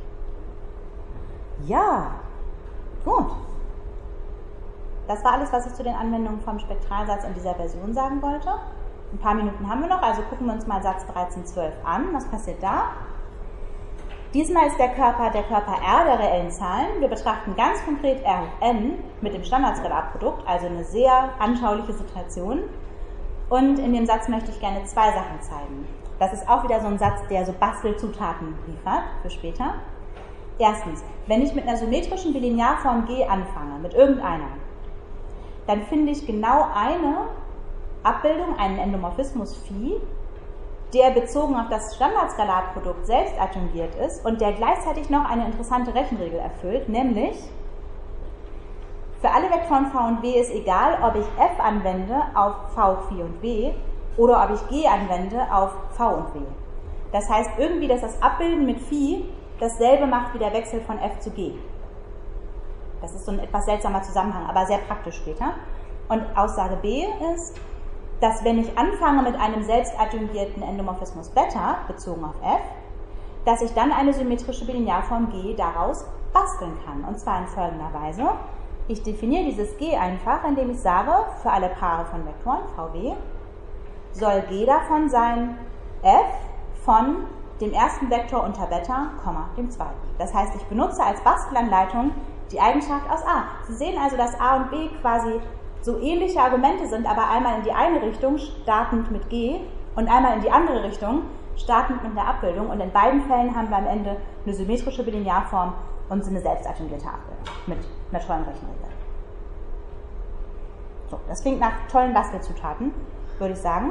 Ja, gut. Das war alles, was ich zu den Anwendungen vom Spektralsatz in dieser Version sagen wollte. Ein paar Minuten haben wir noch, also gucken wir uns mal Satz 1312 an. Was passiert da? Diesmal ist der Körper R der reellen Zahlen. Wir betrachten ganz konkret R hoch n mit dem Standardskalarprodukt, also eine sehr anschauliche Situation. Und in dem Satz möchte ich gerne 2 Sachen zeigen. Das ist auch wieder so ein Satz, der so Bastelzutaten liefert für später. Erstens, wenn ich mit einer symmetrischen Bilinearform G anfange, mit irgendeiner, dann finde ich genau eine Abbildung, einen Endomorphismus Phi, der bezogen auf das Standardskalarprodukt selbst adjungiert ist und der gleichzeitig noch eine interessante Rechenregel erfüllt, nämlich für alle Vektoren v und w ist egal, ob ich f anwende auf v, phi und w oder ob ich g anwende auf v und w. Das heißt irgendwie, dass das Abbilden mit phi dasselbe macht wie der Wechsel von f zu g. Das ist so ein etwas seltsamer Zusammenhang, aber sehr praktisch später. Und Aussage B ist, dass wenn ich anfange mit einem selbst adjungierten Endomorphismus Beta, bezogen auf f, dass ich dann eine symmetrische Bilinearform G daraus basteln kann. Und zwar in folgender Weise. Ich definiere dieses G einfach, indem ich sage, für alle Paare von Vektoren, VW, soll G davon sein f von dem ersten Vektor unter Beta, dem zweiten. Das heißt, ich benutze als Bastelanleitung die Eigenschaft aus A. Sie sehen also, dass A und B quasi so ähnliche Argumente sind, aber einmal in die eine Richtung, startend mit G, und einmal in die andere Richtung, startend mit einer Abbildung. Und in beiden Fällen haben wir am Ende eine symmetrische Bilinearform und eine selbstadjungierte Abbildung mit einer tollen Rechenregel. So, das klingt nach tollen Bastelzutaten, würde ich sagen.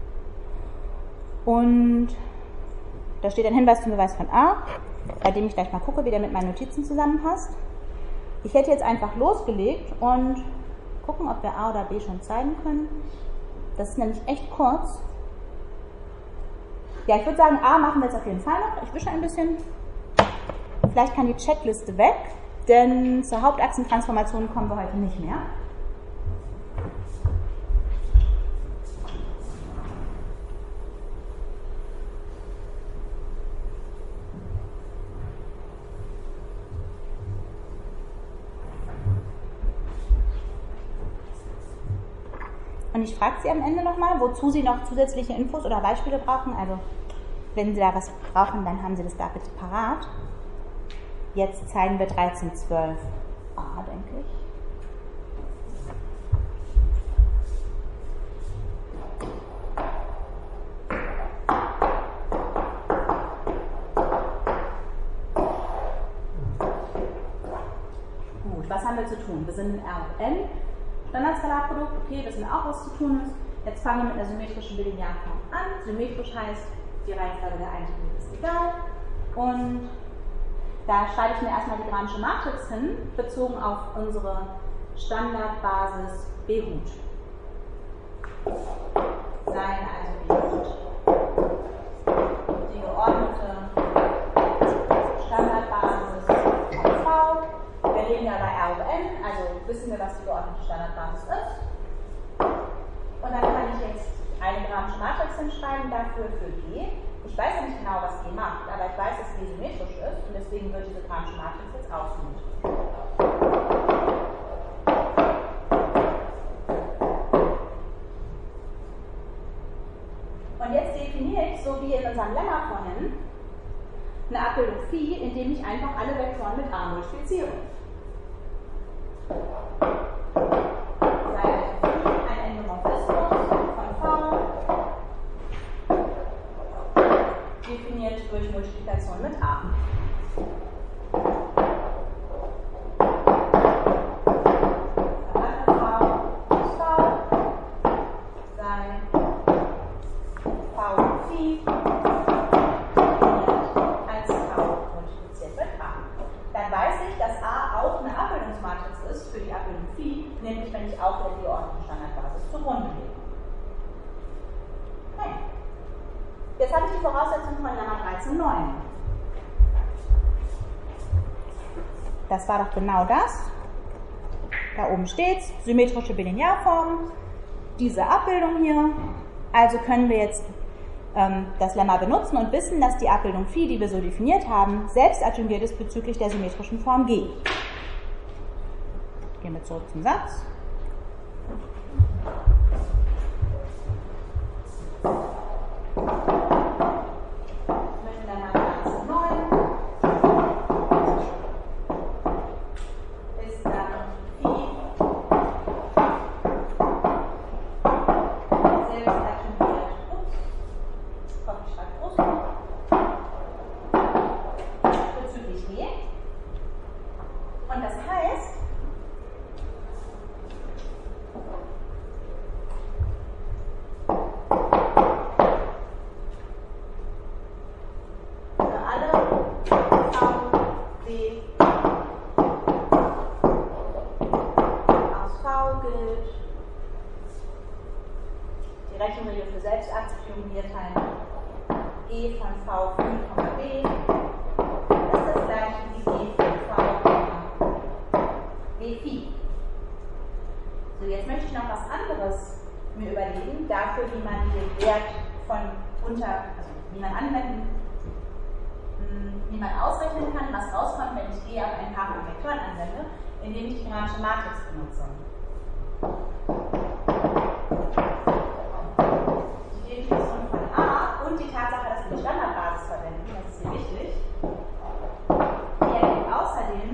Und da steht ein Hinweis zum Beweis von A, bei dem ich gleich mal gucke, wie der mit meinen Notizen zusammenpasst. Ich hätte jetzt einfach losgelegt und gucken, ob wir A oder B schon zeigen können. Das ist nämlich echt kurz. Ja, ich würde sagen, A machen wir jetzt auf jeden Fall noch. Ich wische ein bisschen. Vielleicht kann die Checkliste weg, denn zur Hauptachsentransformation kommen wir heute nicht mehr. Und ich frage Sie am Ende nochmal, wozu Sie noch zusätzliche Infos oder Beispiele brauchen. Also, wenn Sie da was brauchen, dann haben Sie das da bitte parat. Jetzt zeigen wir 1312a, denke ich. Gut, was haben wir zu tun? Wir sind in R und N. Standardskalarprodukt, okay, wissen wir auch, was zu tun ist. Jetzt fangen wir mit einer symmetrischen Bilinearform an. Symmetrisch heißt, die Reihenfolge der Einzelnen ist egal. Und da schreibe ich mir erstmal die Gramsche Matrix hin, bezogen auf unsere Standardbasis B-Hut. Sein also B-Hut. Die geordnete Standardbasis von V. Wir reden ja bei R und N, also wissen wir, was die geordnete Standardbasis ist. Und dann kann ich jetzt eine Gramsche Matrix hinschreiben, dafür für G. Ich weiß ja nicht genau, was G macht, aber ich weiß, dass G symmetrisch ist und deswegen wird diese Gramsche Matrix jetzt aussymmetrisch. Und jetzt definiere ich, so wie in unserem Lemma vorhin, eine Abbildung Phi, indem ich einfach alle Vektoren mit A multipliziere. Ein Endomorphismus von V, definiert durch Multiplikation mit A. Nämlich wenn ich auch der geordneten Standardbasis zugrunde lege. Okay. Jetzt habe ich die Voraussetzung von Lemma 13.9. Das war doch genau das. Da oben steht es, symmetrische Bilinearform, diese Abbildung hier. Also können wir jetzt das Lemma benutzen und wissen, dass die Abbildung Phi, die wir so definiert haben, selbst adjungiert ist bezüglich der symmetrischen Form G. Gehen wir zurück zum Satz. Mit Lemma 13.9 ist dann Phi selbst adjungiert. Ups, ich schreibe groß. Bezüglich G. Und das heißt, G von V, B ist das gleiche wie G von V, B, Phi. So, jetzt möchte ich noch was anderes mir überlegen, dafür, wie man den Wert von also wie man ausrechnen kann, was rauskommt, wenn ich G auf ein Paar von Vektoren anwende, indem ich die Gramsche Matrix benutze. Die Definition von A und die Tatsache, dass wir die Standardbasis verwenden, das ist hier wichtig, die ergibt außerdem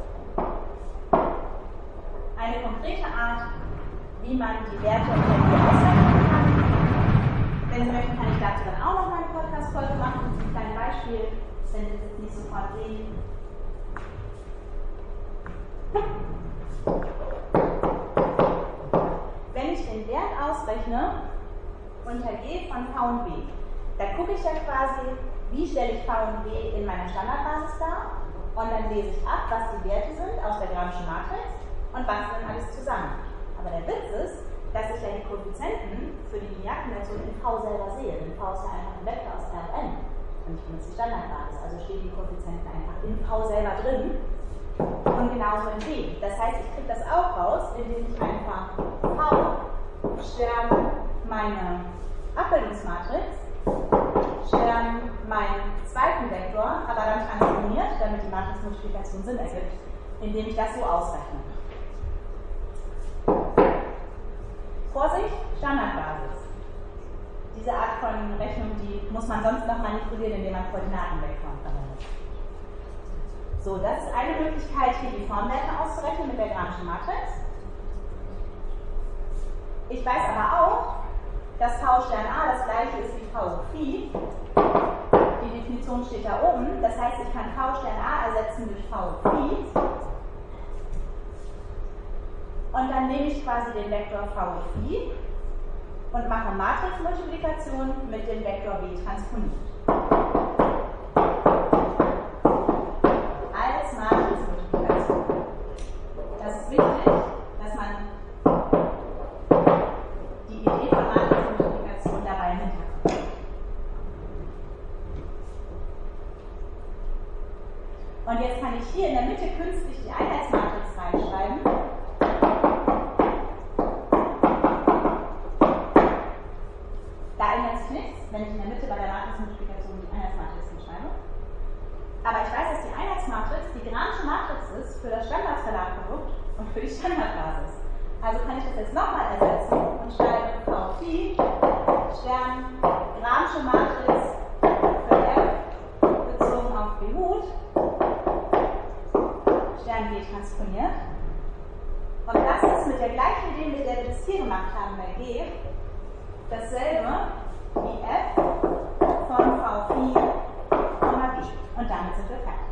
eine konkrete Art, wie man die Werte unter G ausrechnen kann. Wenn Sie möchten, kann ich dazu dann auch noch mal eine Podcast-Folge machen, ein kleines Beispiel, wenn Sie das nicht sofort sehen. Wenn ich den Wert ausrechne unter G von V und B, dann gucke ich ja quasi, wie stelle ich V und B in meiner Standardbasis dar und dann lese ich ab, was die Werte sind aus der Gramsche Matrix und was dann alles zusammen. Aber Aber der Witz ist, dass ich ja die Koeffizienten für die Linearkombination in V selber sehe. Denn V ist ja einfach ein Vektor aus Rn. Und ich benutze die Standardbasis, also stehen die Koeffizienten einfach in V selber drin. Und genauso in B. Das heißt, ich kriege das auch raus, indem ich einfach V Stern meine Abbildungsmatrix, Stern meinen zweiten Vektor, aber dann transformiert, damit die Matrixmultiplikation Sinn ergibt, indem ich das so ausrechne. Vorsicht, Standardbasis. Diese Art von Rechnung, die muss man sonst noch manipulieren, indem man Koordinatenvektoren verwendet. So, das ist eine Möglichkeit, hier die Formwerte auszurechnen mit der Gramsci Matrix. Ich weiß aber auch, dass V Stern A das gleiche ist wie V Phi. Die Definition steht da oben. Das heißt, ich kann V Stern A ersetzen durch V Phi. Und dann nehme ich quasi den Vektor V Phi und mache Matrixmultiplikation mit dem Vektor W transponiert. Als Matrixmultiplikation. Das ist wichtig, dass man die Idee von Matrixmultiplikation dabei im Hinterkopf hat. Und jetzt kann ich hier in der Mitte künstlich die Einheitsmatrix reinschreiben. Da ändert sich nichts, wenn ich in der Mitte bei der Matrixmultiplikation die Einheitsmatrix hinschreibe. Aber ich weiß, dass die Einheitsmatrix die Gramsci Matrix ist für das Standardskalarprodukt und für die Standardbasis. Also kann ich das jetzt nochmal ersetzen und schreibe V Phi Stern Gramsci Matrix für F bezogen auf B Hut Stern G transponiert. Und das ist mit der gleichen Idee, mit der wir das hier gemacht haben bei G, dasselbe wie F von V Phi, G. Und damit sind wir fertig.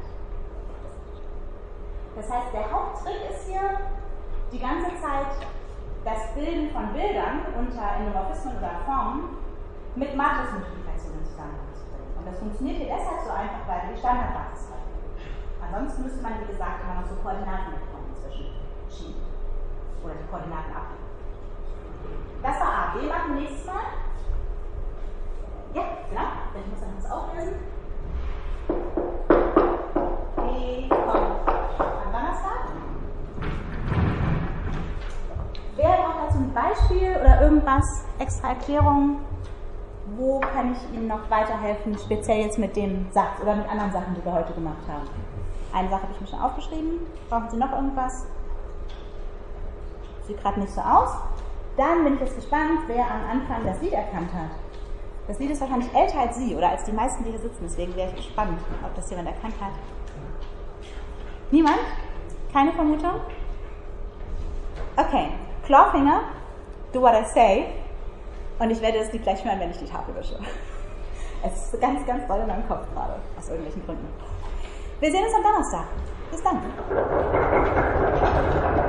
Das heißt, der Haupttrick ist hier, die ganze Zeit das Bilden von Bildern unter Endomorphismen oder Formen mit Matrixmultiplikationen in Zusammenhang zu bringen. Und das funktioniert hier deshalb so einfach, weil wir die Standardbasis haben. Ansonsten müsste man, wie gesagt, immer noch so Koordinatenvektoren inzwischen schieben. Oder die Koordinaten abgeben. Das war A. B machen nächstes Mal. Ja, genau. Ich muss dann was auflösen. B kommt am Donnerstag. Wer braucht dazu ein Beispiel oder irgendwas, extra Erklärungen? Wo kann ich Ihnen noch weiterhelfen, speziell jetzt mit dem Satz oder mit anderen Sachen, die wir heute gemacht haben? Eine Sache habe ich mir schon aufgeschrieben. Brauchen Sie noch irgendwas? Sieht gerade nicht so aus. Dann bin ich jetzt gespannt, wer am Anfang das Lied erkannt hat. Das Lied ist wahrscheinlich älter als Sie oder als die meisten, die hier sitzen. Deswegen wäre ich gespannt, ob das jemand erkannt hat. Niemand? Keine Vermutung? Okay. Clawfinger, Do What I Say. Und ich werde das Lied gleich hören, wenn ich die Tafel wische. Es ist ganz, ganz doll in meinem Kopf gerade. Aus irgendwelchen Gründen. Wir sehen uns am Donnerstag. Bis dann.